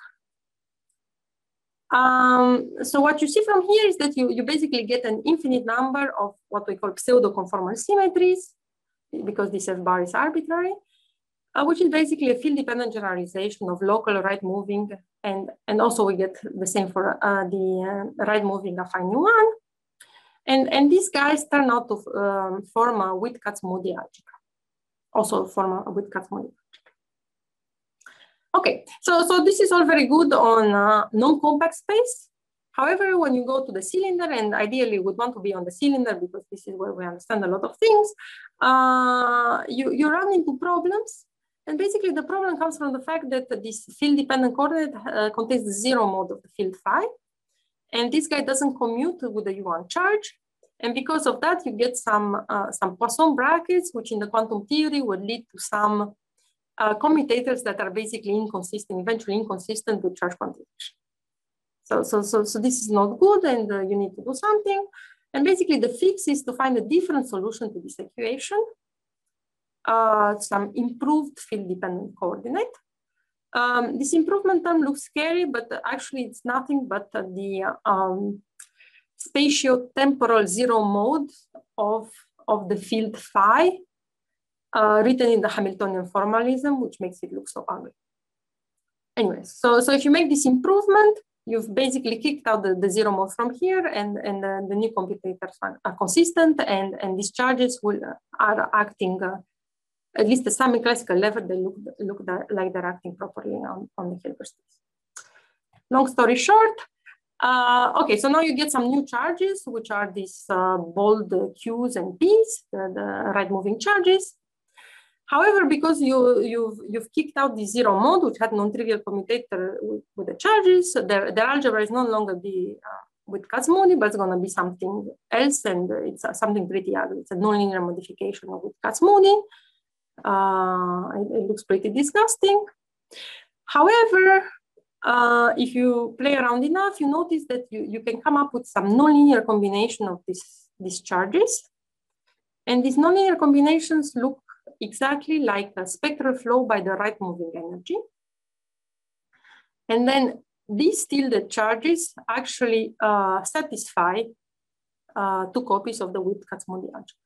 S1: Um, so what you see from here is that you, you basically get an infinite number of what we call pseudo-conformal symmetries, because this F bar is arbitrary. Uh, which is basically a field-dependent generalization of local right-moving, and, and also we get the same for uh, the uh, right-moving affine U one. And, and these guys turn out to um, form a Wood-Kac-Moody algebra, also form a Wood-Kac-Moody algebra. Okay, so, so this is all very good on uh, non-compact space. However, when you go to the cylinder, and ideally would want to be on the cylinder because this is where we understand a lot of things, uh, you, you run into problems. And basically the problem comes from the fact that this field-dependent coordinate uh, contains the zero mode of the field phi. And this guy doesn't commute with the U one charge. And because of that, you get some, uh, some Poisson brackets, which in the quantum theory would lead to some uh, commutators that are basically inconsistent, eventually inconsistent with charge quantization. So, so, so, so this is not good, and uh, you need to do something. And basically the fix is to find a different solution to this equation. Uh, some improved field-dependent coordinate. Um, this improvement term looks scary, but actually it's nothing but uh, the um, spatio-temporal zero mode of, of the field phi uh, written in the Hamiltonian formalism, which makes it look so ugly. Anyways, so, so if you make this improvement, you've basically kicked out the, the zero mode from here, and, and uh, the new computators are, are consistent, and, and these charges will, uh, are acting uh, at least at some classical level, they look, look like they're acting properly on, on the Hilbert space. Long story short, uh, okay, so now you get some new charges, which are these uh, bold Q's and P's, the, the right-moving charges. However, because you, you've, you've kicked out the zero mode, which had non-trivial commutator with, with the charges, their, their algebra is no longer be, uh, with Kac-Moody, but it's going to be something else, and it's uh, something pretty ugly. It's a nonlinear modification of with Kac-Moody. Uh, it, it looks pretty disgusting. However, uh, if you play around enough, you notice that you, you can come up with some nonlinear combination of this, these charges. And these nonlinear combinations look exactly like a spectral flow by the right moving energy. And then these tilde charges actually uh, satisfy uh, two copies of the Witt Kac-Moody algebra.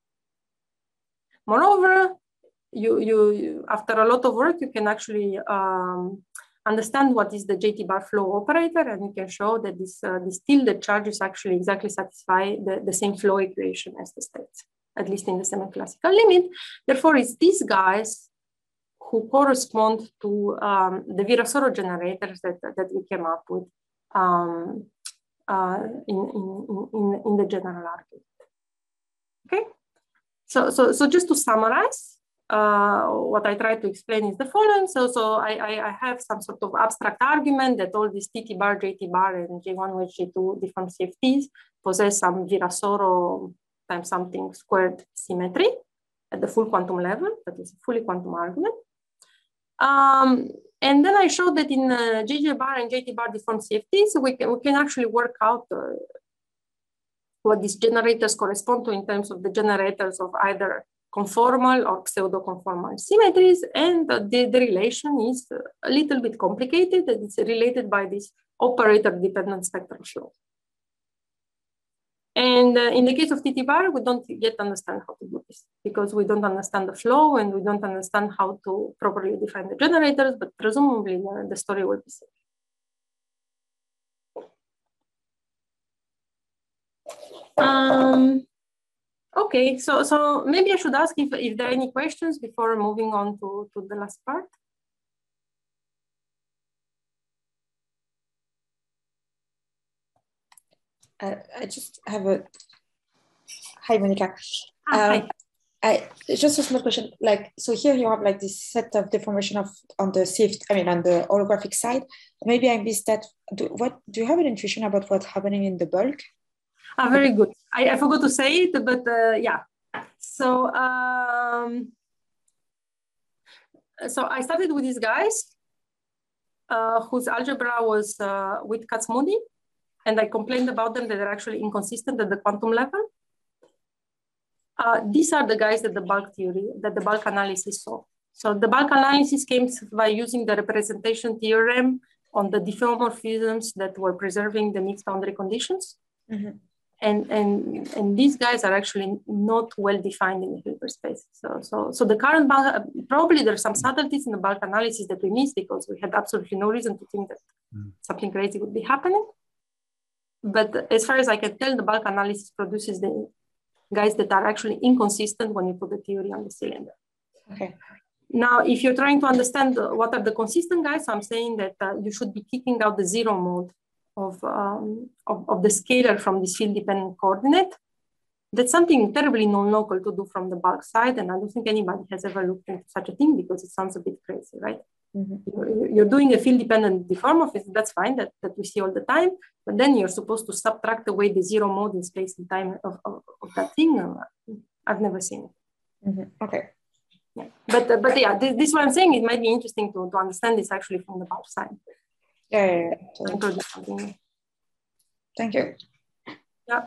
S1: Moreover, you, you, you, after a lot of work, you can actually um, understand what is the J T bar flow operator, and you can show that this, uh, this tilde charges actually exactly satisfy the, the same flow equation as the states, at least in the semi-classical limit. Therefore, it's these guys who correspond to um, the Virasoro generators that, that we came up with um, uh, in, in, in, in the general argument. Okay, so, so, so just to summarize, uh, what I try to explain is the following. So, so I, I, I have some sort of abstract argument that all these T T bar, J T bar, and J one with J two different C F Ts possess some Virasoro times something squared symmetry at the full quantum level. That is a fully quantum argument. Um, and then I showed that in uh, J J bar and J T bar deformed C F Ts, we can, we can actually work out uh, what these generators correspond to in terms of the generators of either conformal or pseudo-conformal symmetries. And uh, the, the relation is a little bit complicated, and it's related by this operator-dependent spectral flow. And uh, in the case of T T bar, we don't yet understand how to do this because we don't understand the flow and we don't understand how to properly define the generators, but presumably the, the story will be same. Um, okay, so, so maybe I should ask if, if there are any questions before moving on to, to the last part.
S3: Uh, I just have a, hi Monica.
S1: Ah,
S3: um, hi. I just a small question. Like, so here you have like this set of deformation of on the C F T, I mean on the holographic side. Maybe I missed that. Do, what do you have an intuition about what's happening in the bulk?
S1: Ah, very good. I, I forgot to say it, but uh, yeah. So, um, so I started with these guys uh, whose algebra was uh, with Kac-Moody. And I complained about them that they're actually inconsistent at the quantum level. Uh, these are the guys that the bulk theory, that the bulk analysis saw. So the bulk analysis came by using the representation theorem on the diffeomorphisms that were preserving the mixed boundary conditions. Mm-hmm. And, and, and these guys are actually not well defined in the Hilbert space. So, so, so the current bulk, probably there's some subtleties in the bulk analysis that we missed because we had absolutely no reason to think that mm. something crazy would be happening. But as far as I can tell, the bulk analysis produces the guys that are actually inconsistent when you put the theory on the cylinder.
S3: Okay.
S1: Now, if you're trying to understand what are the consistent guys, I'm saying that uh, you should be kicking out the zero mode of, um, of, of the scalar from this field-dependent coordinate. That's something terribly non-local to do from the bulk side, and I don't think anybody has ever looked into such a thing because it sounds a bit crazy, right? Mm-hmm. you're, you're doing a field-dependent deformorphism, that's fine, that, that we see all the time, but then you're supposed to subtract away the zero mode in space and time of, of, of that thing. I've never seen it.
S3: Mm-hmm. Okay.
S1: Yeah. But, uh, but yeah, this, this is what I'm saying. It might be interesting to, to understand this actually from the bulk side.
S3: Yeah, yeah, yeah. Totally. Thank you.
S1: Yeah.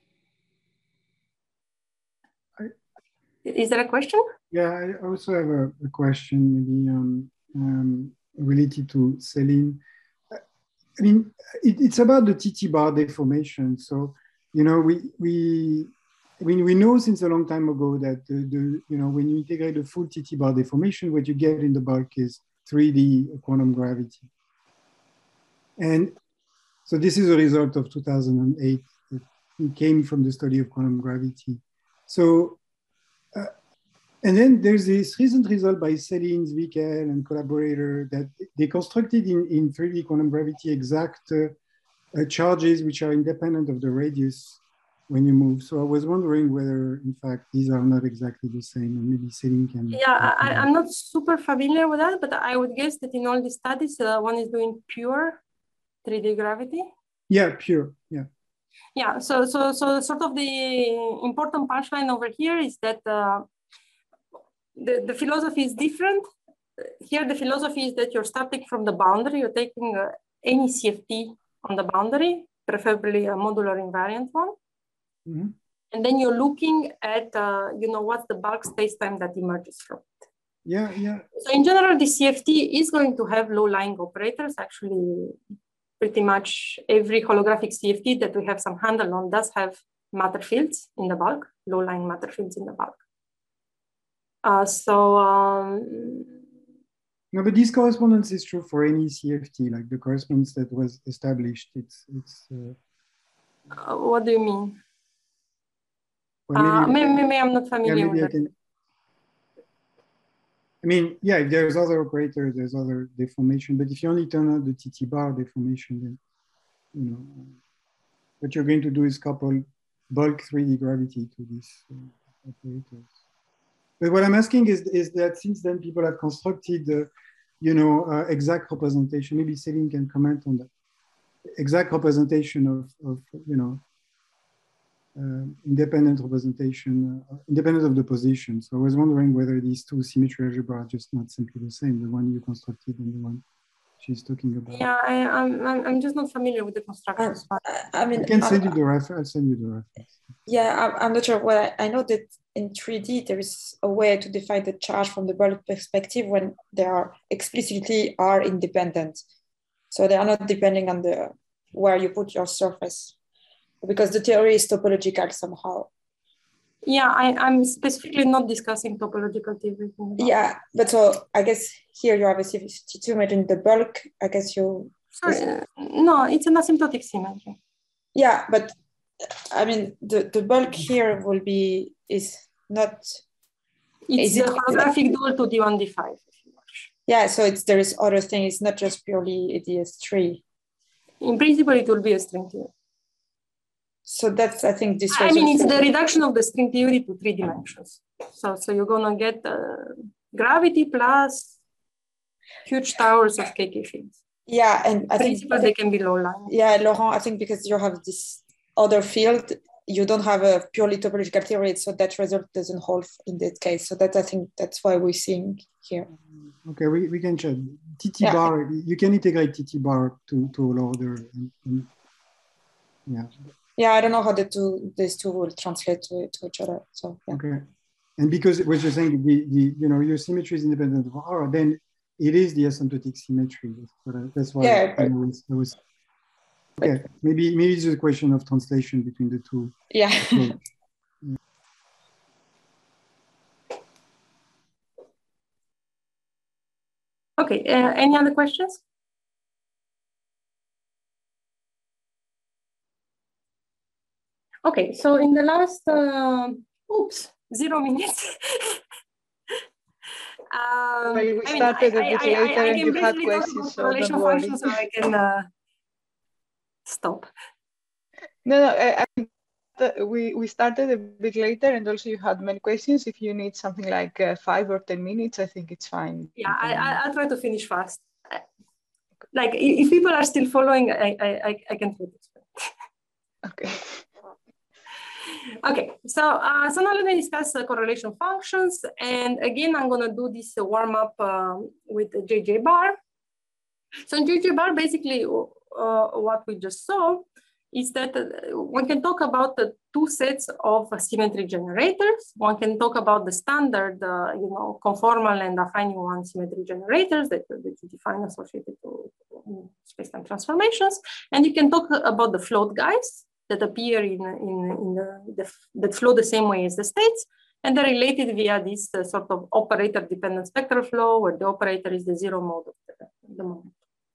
S1: Is there a question?
S4: Yeah, I also have a, a question, maybe um, um, related to Céline. I mean, it, it's about the T T bar deformation. So, you know, we we I mean, we know since a long time ago that the, the you know when you integrate the full T T bar deformation, what you get in the bulk is three D quantum gravity. And so this is a result of two thousand eight that came from the study of quantum gravity. So. Uh, And then there's this recent result by Céline, Zwickel, and collaborator that they constructed in, in three D quantum gravity exact uh, uh, charges which are independent of the radius when you move. So I was wondering whether, in fact, these are not exactly the same, and maybe Céline can...
S1: Yeah, I, I'm not super familiar with that, but I would guess that in all these studies, uh, one is doing pure three D gravity.
S4: Yeah, pure. Yeah.
S1: Yeah. So, so, so, sort of the important punchline over here is that uh, the the philosophy is different. Here, the philosophy is that you're starting from the boundary. You're taking uh, any C F T on the boundary, preferably a modular invariant one.
S4: Mm-hmm.
S1: And then you're looking at, uh, you know, what's the bulk spacetime that emerges from it.
S4: Yeah, yeah.
S1: So in general, the C F T is going to have low-lying operators. Actually, pretty much every holographic C F T that we have some handle on does have matter fields in the bulk, low-lying matter fields in the bulk. Uh, so... Um,
S4: No, but this correspondence is true for any C F T, like the correspondence that was established. It's, it's. Uh,
S1: uh, what do you mean?
S4: Well, maybe,
S1: uh, maybe, maybe I'm not familiar
S4: yeah, maybe
S1: with
S4: I can. I mean, yeah, if there's other operators, there's other deformation, but if you only turn on the T T bar deformation, then, you know, what you're going to do is couple bulk three D gravity to these uh, operators. But what I'm asking is, is that since then people have constructed the, uh, you know, uh, exact representation, maybe Céline can comment on that, exact representation of, of you know, uh, independent representation, uh, independent of the position. So I was wondering whether these two symmetry algebra are just not simply the same, the one you constructed and the one she's talking about.
S1: Yeah, I, I'm, I'm just not familiar with the constructions.
S3: I, I mean,
S4: I can send
S3: I,
S4: you the reference. I'll send you the reference.
S3: Yeah, I'm, I'm not sure. Well, I, I know that in three D, there is a way to define the charge from the bulk perspective when they are explicitly are independent. So they are not depending on the where you put your surface, because the theory is topological somehow.
S1: Yeah, I, I'm specifically not discussing topological theory.
S3: Yeah, but so I guess here you have a C F T image in the bulk. I guess you...
S1: Sorry, uh, no, it's an asymptotic symmetry.
S3: Yeah, but I mean, the, the bulk here will be, is not...
S1: It's
S3: is
S1: a
S3: it,
S1: holographic dual to D one, D five.
S3: Yeah, so it's there is other thing. It's not just purely a D S three.
S1: In principle, it will be a string theory.
S3: So that's, I think, this.
S1: I mean, it's the reduction of the string theory to three dimensions. So, so you're gonna get uh, gravity plus huge towers of K K fields.
S3: Yeah, and I
S1: in
S3: think,
S1: principle, they can be low lying.
S3: Yeah, Laurent, I think because you have this other field, you don't have a purely topological theory, so that result doesn't hold in that case. So that I think that's why we're seeing here.
S4: Okay, we, we can check. T T
S3: yeah.
S4: bar, you can integrate T T bar to, to all order. And, and, yeah.
S3: Yeah, I don't know how the two, these two will translate to, to each other. So, yeah.
S4: Okay. And because what you're saying, the, the, you know, your symmetry is independent of R, then it is the asymptotic symmetry. That's why
S3: yeah,
S4: I was, I was okay. Maybe, maybe it's a question of translation between the two.
S3: Yeah.
S4: So, yeah.
S1: Okay, uh, any other questions? Okay, so in the last, uh, oops, zero minutes. um,
S5: well, we
S1: I
S5: started
S1: mean, I,
S5: a bit
S1: I,
S5: later
S1: I, I
S5: and you had
S1: talk
S5: questions, so
S1: correlation
S5: don't worry.
S1: functions, so I can uh, stop.
S5: No, no, I, I, we, we started a bit later and also you had many questions. If you need something like uh, five or ten minutes, I think it's fine.
S1: Yeah, I, I, I'll try to finish fast. Like, if people are still following, I, I, I can try to explain.
S5: Okay.
S1: Okay, so uh, so now let me discuss uh, correlation functions. And again, I'm going to do this uh, warm up um, with the J J bar. So in J J bar, basically, uh, what we just saw is that uh, one can talk about the two sets of uh, symmetry generators. One can talk about the standard, uh, you know, conformal and affine one symmetry generators that, that you define associated to, to space-time transformations. And you can talk about the float guys that appear in, in, in the, the, that flow the same way as the states. And they're related via this uh, sort of operator-dependent spectral flow, where the operator is the zero mode of the, the moment.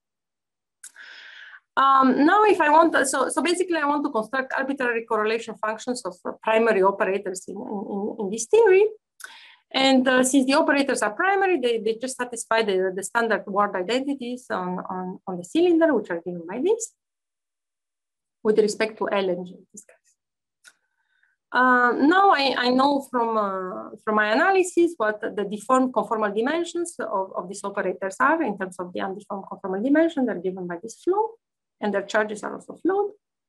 S1: Um, now, if I want, to, so, so basically I want to construct arbitrary correlation functions of uh, primary operators in, in, in this theory. And uh, since the operators are primary, they, they just satisfy the, the standard word identities on, on, on the cylinder, which are given by this, with respect to L and G in this case. Uh, now I, I know from, uh, from my analysis what the deformed conformal dimensions of, of these operators are in terms of the undeformed conformal dimension. They're given by this flow. and their charges are also flowed.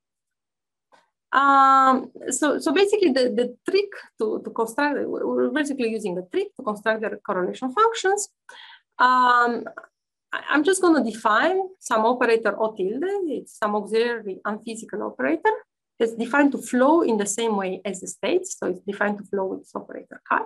S1: Um, so, so basically the, the trick to, to construct, we're basically using the trick to construct the correlation functions. Um, I'm just going to define some operator O tilde. It's some auxiliary unphysical operator. It's defined to flow in the same way as the states. So it's defined to flow with this operator chi.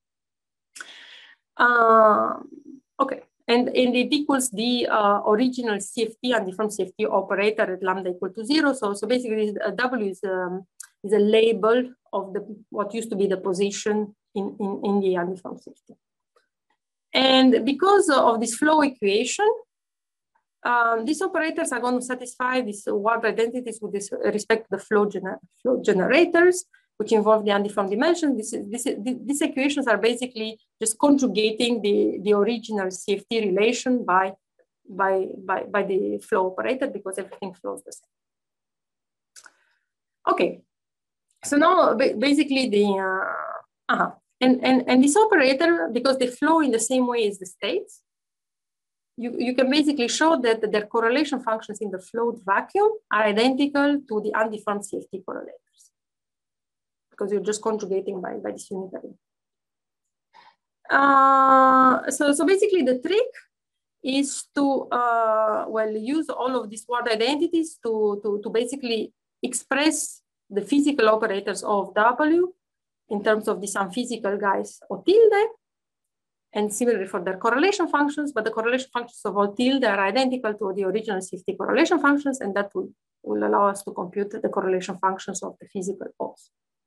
S1: Uh, okay, and, and it equals the uh, original C F T and different C F T operator at lambda equal to zero. So, so basically uh, W is, um, is a label of the what used to be the position in, in, in the uniform C F T. And because of this flow equation, um, these operators are going to satisfy these word identities with this respect to the flow, gener flow generators, which involve the undefined dimension. This, is, this, is, these equations are basically just conjugating the, the original C F T relation by, by, by, by the flow operator because everything flows the same. Okay, so now basically the, uh, uh-huh. And, and, and this operator, because they flow in the same way as the states, you, you can basically show that their correlation functions in the flowed vacuum are identical to the undeformed C F T correlators, because you're just conjugating by, by this unitary. Uh, so, so basically the trick is to, uh, well, use all of these word identities to, to, to basically express the physical operators of W in terms of these unphysical guys O tilde, and similarly for their correlation functions, but the correlation functions of O tilde are identical to the original C F T correlation functions, and that will, will allow us to compute the correlation functions of the physical O's.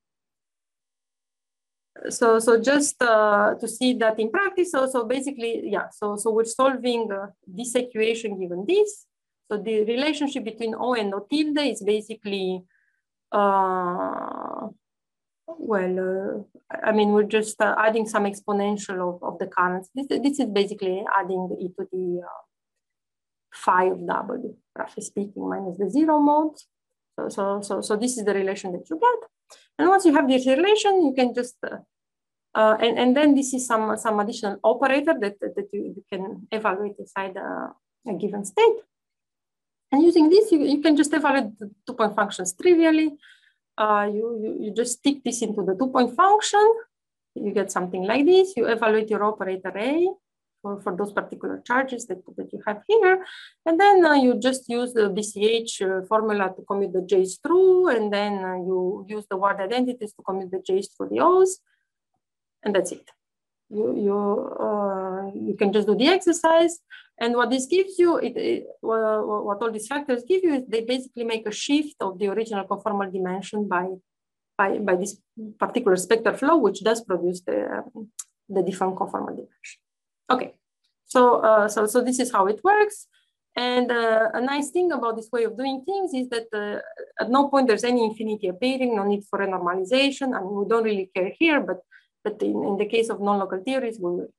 S1: So, so just uh, to see that in practice, so, so basically, yeah, so, so we're solving uh, this equation given this. So the relationship between O and O tilde is basically, uh, well, uh, I mean, we're just uh, adding some exponential of, of the currents. This, this is basically adding e to the uh, phi of W, roughly speaking, minus the zero mode. So, so, so, so this is the relation that you get. And once you have this relation, you can just, uh, uh, and, and then this is some, some additional operator that, that you, you can evaluate inside a, a given state. And using this, you, you can just evaluate the two-point functions trivially. Uh, you, you, you just stick this into the two-point function. You get something like this. You evaluate your operator A for, for those particular charges that, that you have here. And then uh, you just use the B C H uh, formula to commute the J's through. And then uh, you use the word identities to commute the J's through the O's. And that's it. You, you, uh, you can just do the exercise. And what this gives you, it, it, uh, what all these factors give you is they basically make a shift of the original conformal dimension by, by, by this particular spectral flow, which does produce the, um, the different conformal dimension. Okay, so, uh, so, so this is how it works. And uh, a nice thing about this way of doing things is that uh, at no point there's any infinity appearing, no need for a normalization. I mean, we don't really care here, but, but in, in the case of non-local theories, we will.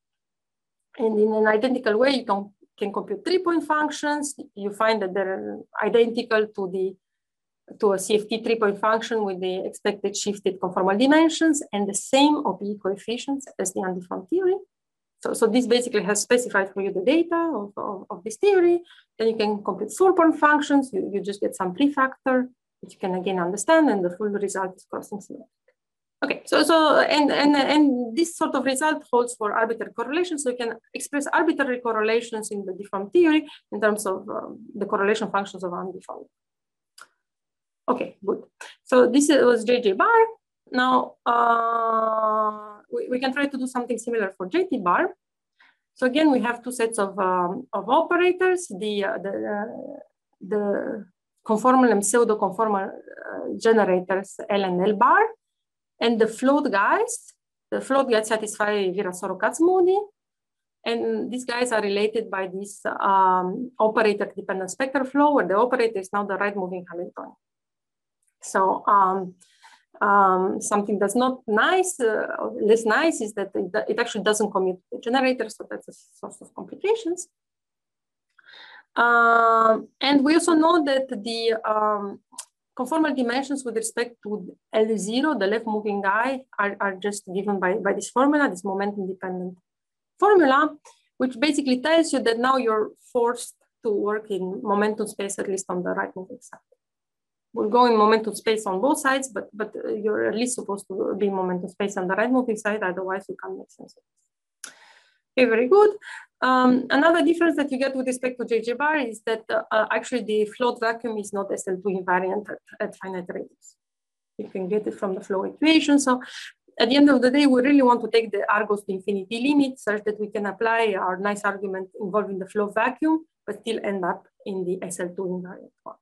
S1: And in an identical way, you can, can compute three-point functions. You find that they're identical to the to a C F T three-point function with the expected shifted conformal dimensions and the same O P E coefficients as the undefined theory. So, so this basically has specified for you the data of, of, of this theory. Then you can compute four-point functions. You, you just get some prefactor, which you can again understand, and the full result is crossing symmetric. Okay, so, so and, and, and this sort of result holds for arbitrary correlations. So you can express arbitrary correlations in the deformed theory in terms of um, the correlation functions of undeformed. Okay, good. So this was J J bar. Now uh, we, we can try to do something similar for J T bar. So again, we have two sets of, um, of operators, the, uh, the, uh, the conformal and pseudo-conformal uh, generators L and L bar. And the float guys, the float guys satisfy Virasoro-Katz-Moody. And these guys are related by this um, operator-dependent spectral flow, where the operator is now the right-moving Hamiltonian. So um, um, something that's not nice, uh, less nice, is that it, it actually doesn't commute the generator, so that's a source of complications. Um, and we also know that the um, conformal dimensions with respect to L zero, the left moving guy, are, are just given by, by this formula, this momentum dependent formula, which basically tells you that now you're forced to work in momentum space, at least on the right moving side. We'll go in momentum space on both sides, but, but you're at least supposed to be in momentum space on the right moving side, otherwise you can't make sense of it. Okay, very good. Um, another difference that you get with respect to J J bar is that uh, actually the float vacuum is not S L two invariant at, at finite radius. You can get it from the flow equation. So at the end of the day, we really want to take the R goes to infinity limit such that we can apply our nice argument involving the flow vacuum, but still end up in the S L two invariant one.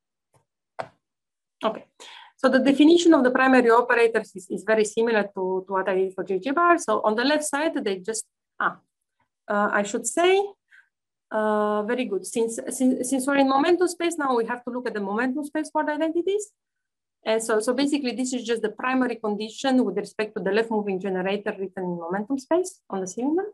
S1: Okay, so the definition of the primary operators is, is very similar to, to what I did for J J bar. So on the left side, they just, ah, uh, I should say, uh, very good. Since, since, since we're in momentum space now, we have to look at the momentum space for the identities. And so, so basically, this is just the primary condition with respect to the left moving generator written in momentum space on the cylinder.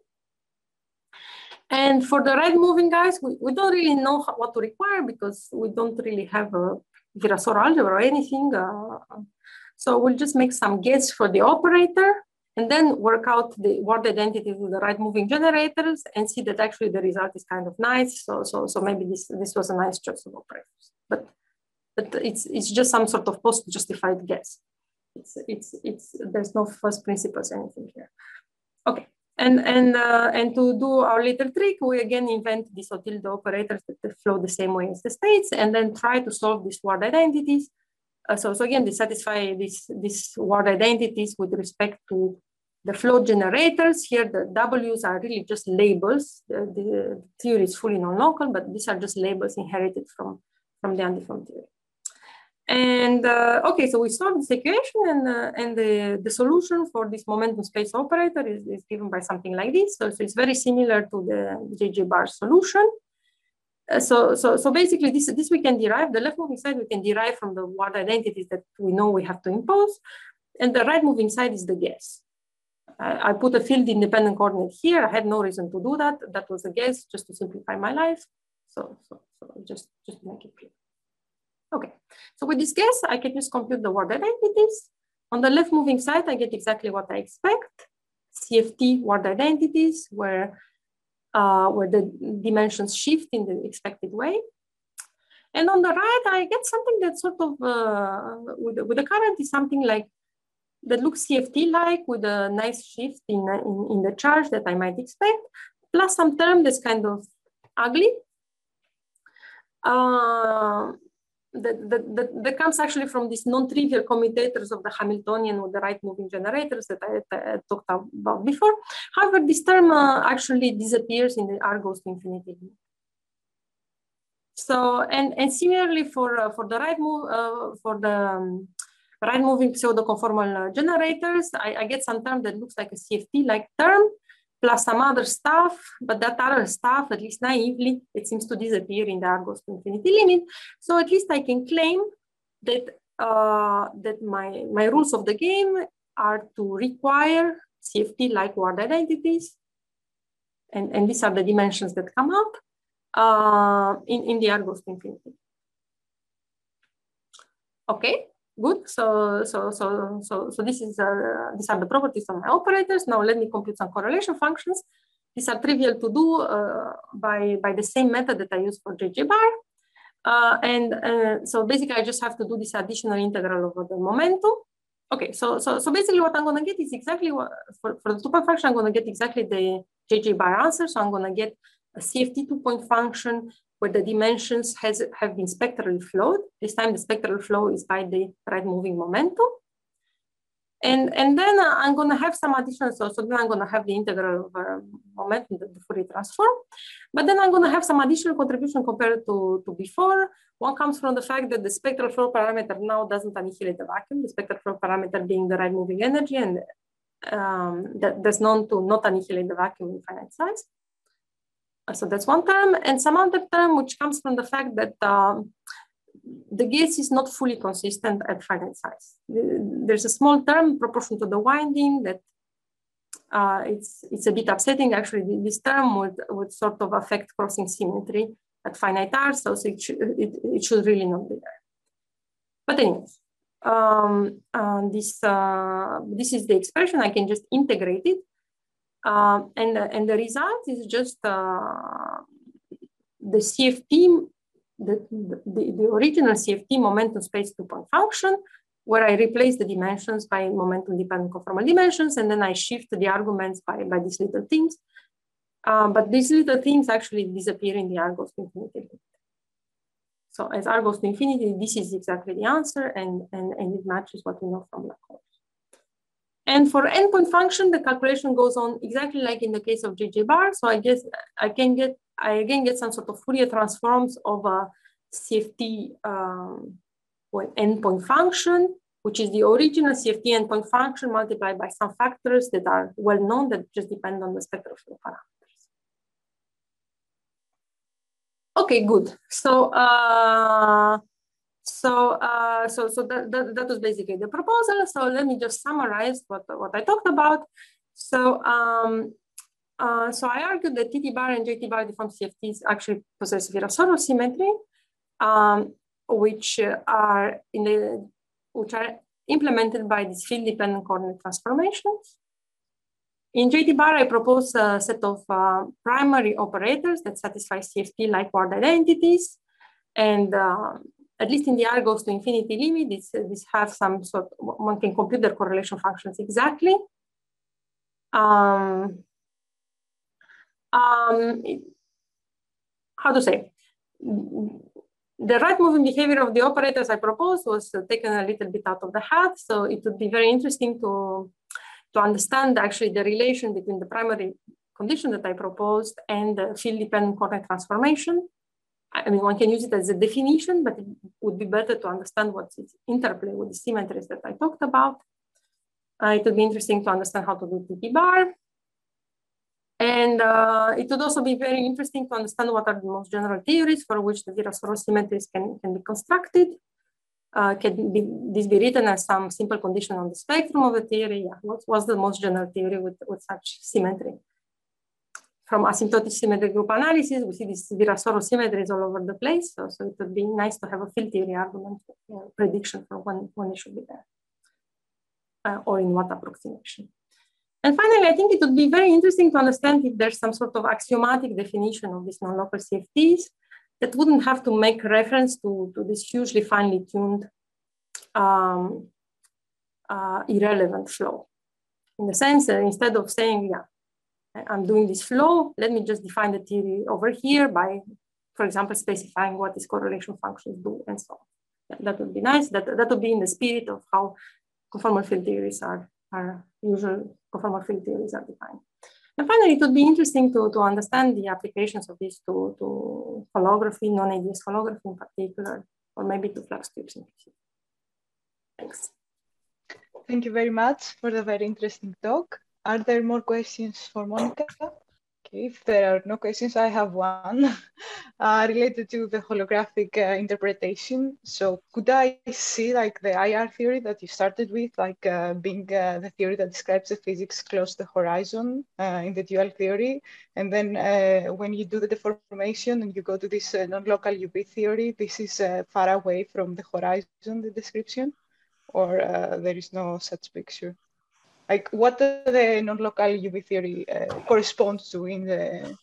S1: And for the right moving guys, we, we don't really know how, what to require because we don't really have a Virasoro algebra or anything. Uh, so we'll just make some guess for the operator and then work out the word identity with the right moving generators and see that actually the result is kind of nice. So, so, so maybe this, this was a nice choice of operators. But But it's it's just some sort of post-justified guess. It's it's it's there's no first principles anything here. Okay, and and uh, and to do our little trick, we again invent these tilde operators that flow the same way as the states, and then try to solve these word identities. Uh, so so again, they satisfy these these word identities with respect to the flow generators. Here, the W's are really just labels. The, the theory is fully non-local, but these are just labels inherited from from the undeformed theory. And uh, okay, so we solve this equation, and uh, and the, the solution for this momentum space operator is, is given by something like this. So, so it's very similar to the J J bar solution. Uh, so so so basically, this this we can derive. The left moving side we can derive from the word identities that we know we have to impose, and the right moving side is the guess. I, I put a field independent coordinate here. I had no reason to do that. That was a guess, just to simplify my life. So so so just just to make it clear. Okay, so with this guess, I can just compute the word identities. On the left moving side, I get exactly what I expect. C F T word identities where, uh, where the dimensions shift in the expected way. And on the right, I get something that sort of, uh, with, the, with the current is something like, that looks C F T-like with a nice shift in, in, in the charge that I might expect, plus some term that's kind of ugly. Uh, That, that, that, that comes actually from these non-trivial commutators of the Hamiltonian with the right moving generators that I, that I talked about before. However, this term uh, actually disappears in the R goes to infinity. So, and, and similarly for, uh, for the right move, uh, for the um, right moving pseudo-conformal uh, generators, I, I get some term that looks like a C F T-like term, plus some other stuff, but that other stuff, at least naively, it seems to disappear in the R goes to infinity limit. So at least I can claim that, uh, that my, my rules of the game are to require C F T-like word identities, and, and these are the dimensions that come up uh, in, in the R goes to infinity. Okay. Good. So, so, so, so, so this is uh, these are the properties of my operators. Now let me compute some correlation functions. These are trivial to do uh, by by the same method that I use for J J bar. Uh, and uh, so basically, I just have to do this additional integral over the momentum. Okay. So, so, so basically, what I'm going to get is exactly what for, for the two-point function. I'm going to get exactly the J J bar answer. So I'm going to get a C F T two-point function where the dimensions has, have been spectrally flowed. This time the spectral flow is by the right moving momentum. And, and then uh, I'm gonna have some additional, so, so then I'm gonna have the integral of uh, momentum, the, the Fourier transform. But then I'm gonna have some additional contribution compared to, to before. One comes from the fact that the spectral flow parameter now doesn't annihilate the vacuum, the spectral flow parameter being the right moving energy, and um, that, that's known to not annihilate the vacuum in finite size. So that's one term, and some other term which comes from the fact that um, the gas is not fully consistent at finite size. There's a small term proportional to the winding that uh, it's it's a bit upsetting. Actually, this term would, would sort of affect crossing symmetry at finite R, so it, should, it, it should really not be there. But anyways, um, uh, this, uh, this is the expression. I can just integrate it. Um, and, and the result is just uh, the C F T, the, the, the original C F T momentum space two-point function, where I replace the dimensions by momentum-dependent conformal dimensions, and then I shift the arguments by, by these little things. Uh, but these little things actually disappear in the R goes to infinity limit. So as R goes to infinity, this is exactly the answer, and, and, and it matches what we know from Lacan. And for endpoint function, the calculation goes on exactly like in the case of J J bar. So I guess I can get, I again get some sort of Fourier transforms of a C F T um, endpoint function, which is the original C F T endpoint function multiplied by some factors that are well known that just depend on the spectral flow parameters. Okay, good. So, uh, so, uh, so, so that, that, that was basically the proposal. So let me just summarize what, what I talked about. So, um, uh, so I argued that T T bar and J T bar deformed C F Ts actually possess Virasoro symmetry, um, which are in the which are implemented by these field-dependent coordinate transformations. In J T bar, I propose a set of uh, primary operators that satisfy C F T-like word identities, and uh, at least in the R goes to infinity limit, this, this have some sort of, one can compute their correlation functions exactly. Um, um, how to say? The right moving behavior of the operators I proposed was uh, taken a little bit out of the hat, so it would be very interesting to, to understand actually the relation between the primary condition that I proposed and the field-dependent coordinate transformation. I mean, one can use it as a definition, but it would be better to understand what's its interplay with the symmetries that I talked about. Uh, it would be interesting to understand how to do T T bar. And uh, it would also be very interesting to understand what are the most general theories for which the Virasoro symmetries can, can be constructed. Uh, can be, this be written as some simple condition on the spectrum of the theory? Yeah. What was the most general theory with, with such symmetry? From asymptotic symmetry group analysis, we see these Virasoro symmetries all over the place. So, so it would be nice to have a field theory argument, uh, prediction for when, when it should be there, uh, or in what approximation. And finally, I think it would be very interesting to understand if there's some sort of axiomatic definition of these non-local C F Ts that wouldn't have to make reference to, to this hugely finely tuned um, uh, irrelevant flow. In the sense that instead of saying, yeah, I'm doing this flow, let me just define the theory over here by, for example, specifying what these correlation functions do and so on. That would be nice. That, that would be in the spirit of how conformal field theories are, are usual conformal field theories are defined. And finally, it would be interesting to, to understand the applications of this to, to holography, non-A D S holography in particular, or maybe to flux tubes in particular. Thanks.
S5: Thank you very much for the very interesting talk. Are there more questions for Monica? Okay, if there are no questions, I have one uh, related to the holographic uh, interpretation. So could I see like the I R theory that you started with, like uh, being uh, the theory that describes the physics close to the horizon uh, in the dual theory? And then uh, when you do the deformation and you go to this uh, non-local U V theory, this is uh, far away from the horizon, the description, or uh, there is no such picture? Like what the non-local U V theory uh, corresponds to in the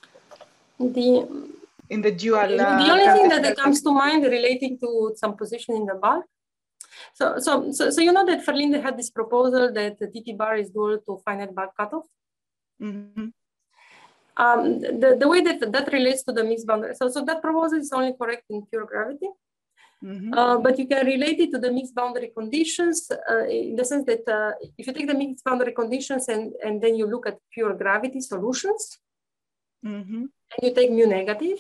S1: the
S5: in the dual.
S1: The,
S5: Uh,
S1: the only thing that, that comes to mind relating to some position in the bar. So, so, so, so you know that Verlinde had this proposal that the T T bar is dual to finite bar cutoff.
S5: Mm-hmm.
S1: Um, the, the way that that relates to the mixed boundary. So, so that proposal is only correct in pure gravity. Mm-hmm. uh, but you can relate it to the mixed boundary conditions uh, in the sense that uh, if you take the mixed boundary conditions and, and then you look at pure gravity solutions, mm-hmm. and you take mu negative,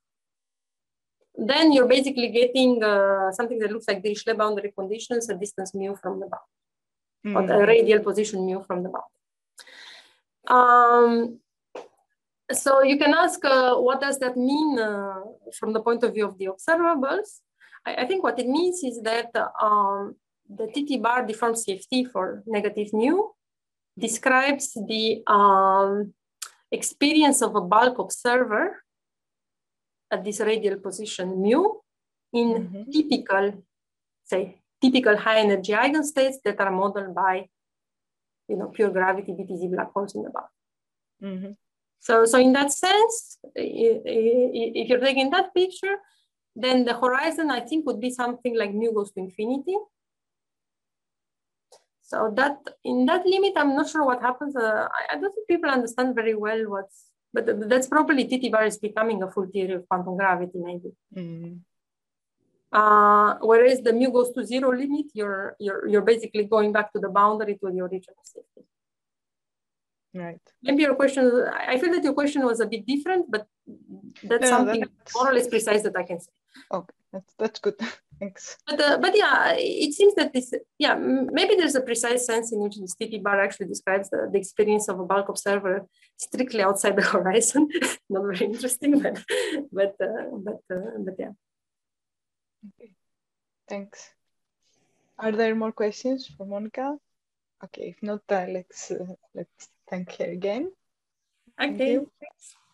S1: then you're basically getting uh, something that looks like Dirichlet boundary conditions, a distance mu from the bound, mm-hmm. or a radial position mu from the bound. Um, so you can ask, uh, what does that mean uh, from the point of view of the observables? I, I think what it means is that um, the T T bar deformed C F T for negative mu describes the um, experience of a bulk observer at this radial position mu in mm-hmm. typical, say, typical high energy eigenstates that are modeled by, you know, pure gravity B T Z black holes in the bound. Mm-hmm. So, so in that sense, if you're taking that picture, then the horizon, I think, would be something like mu goes to infinity. So that in that limit, I'm not sure what happens. Uh, I, I don't think people understand very well what's, but that's probably T T bar is becoming a full theory of quantum gravity, maybe. Mm. Uh, whereas the mu goes to zero limit, you're you're you're basically going back to the boundary to the original safety.
S5: Right.
S1: Maybe your question, I feel that your question was a bit different, but that's no, something that's... more or less precise that I can say.
S5: Okay, that's that's good. Thanks.
S1: But uh, but yeah, it seems that this, yeah, maybe there's a precise sense in which this T T bar actually describes the, the experience of a bulk observer strictly outside the horizon. Not very interesting, but but uh, but uh, but yeah.
S5: Okay. Thanks. Are there more questions for Monica? Okay, if not, uh, let's uh, let's thank her again.
S1: Okay. Thank you.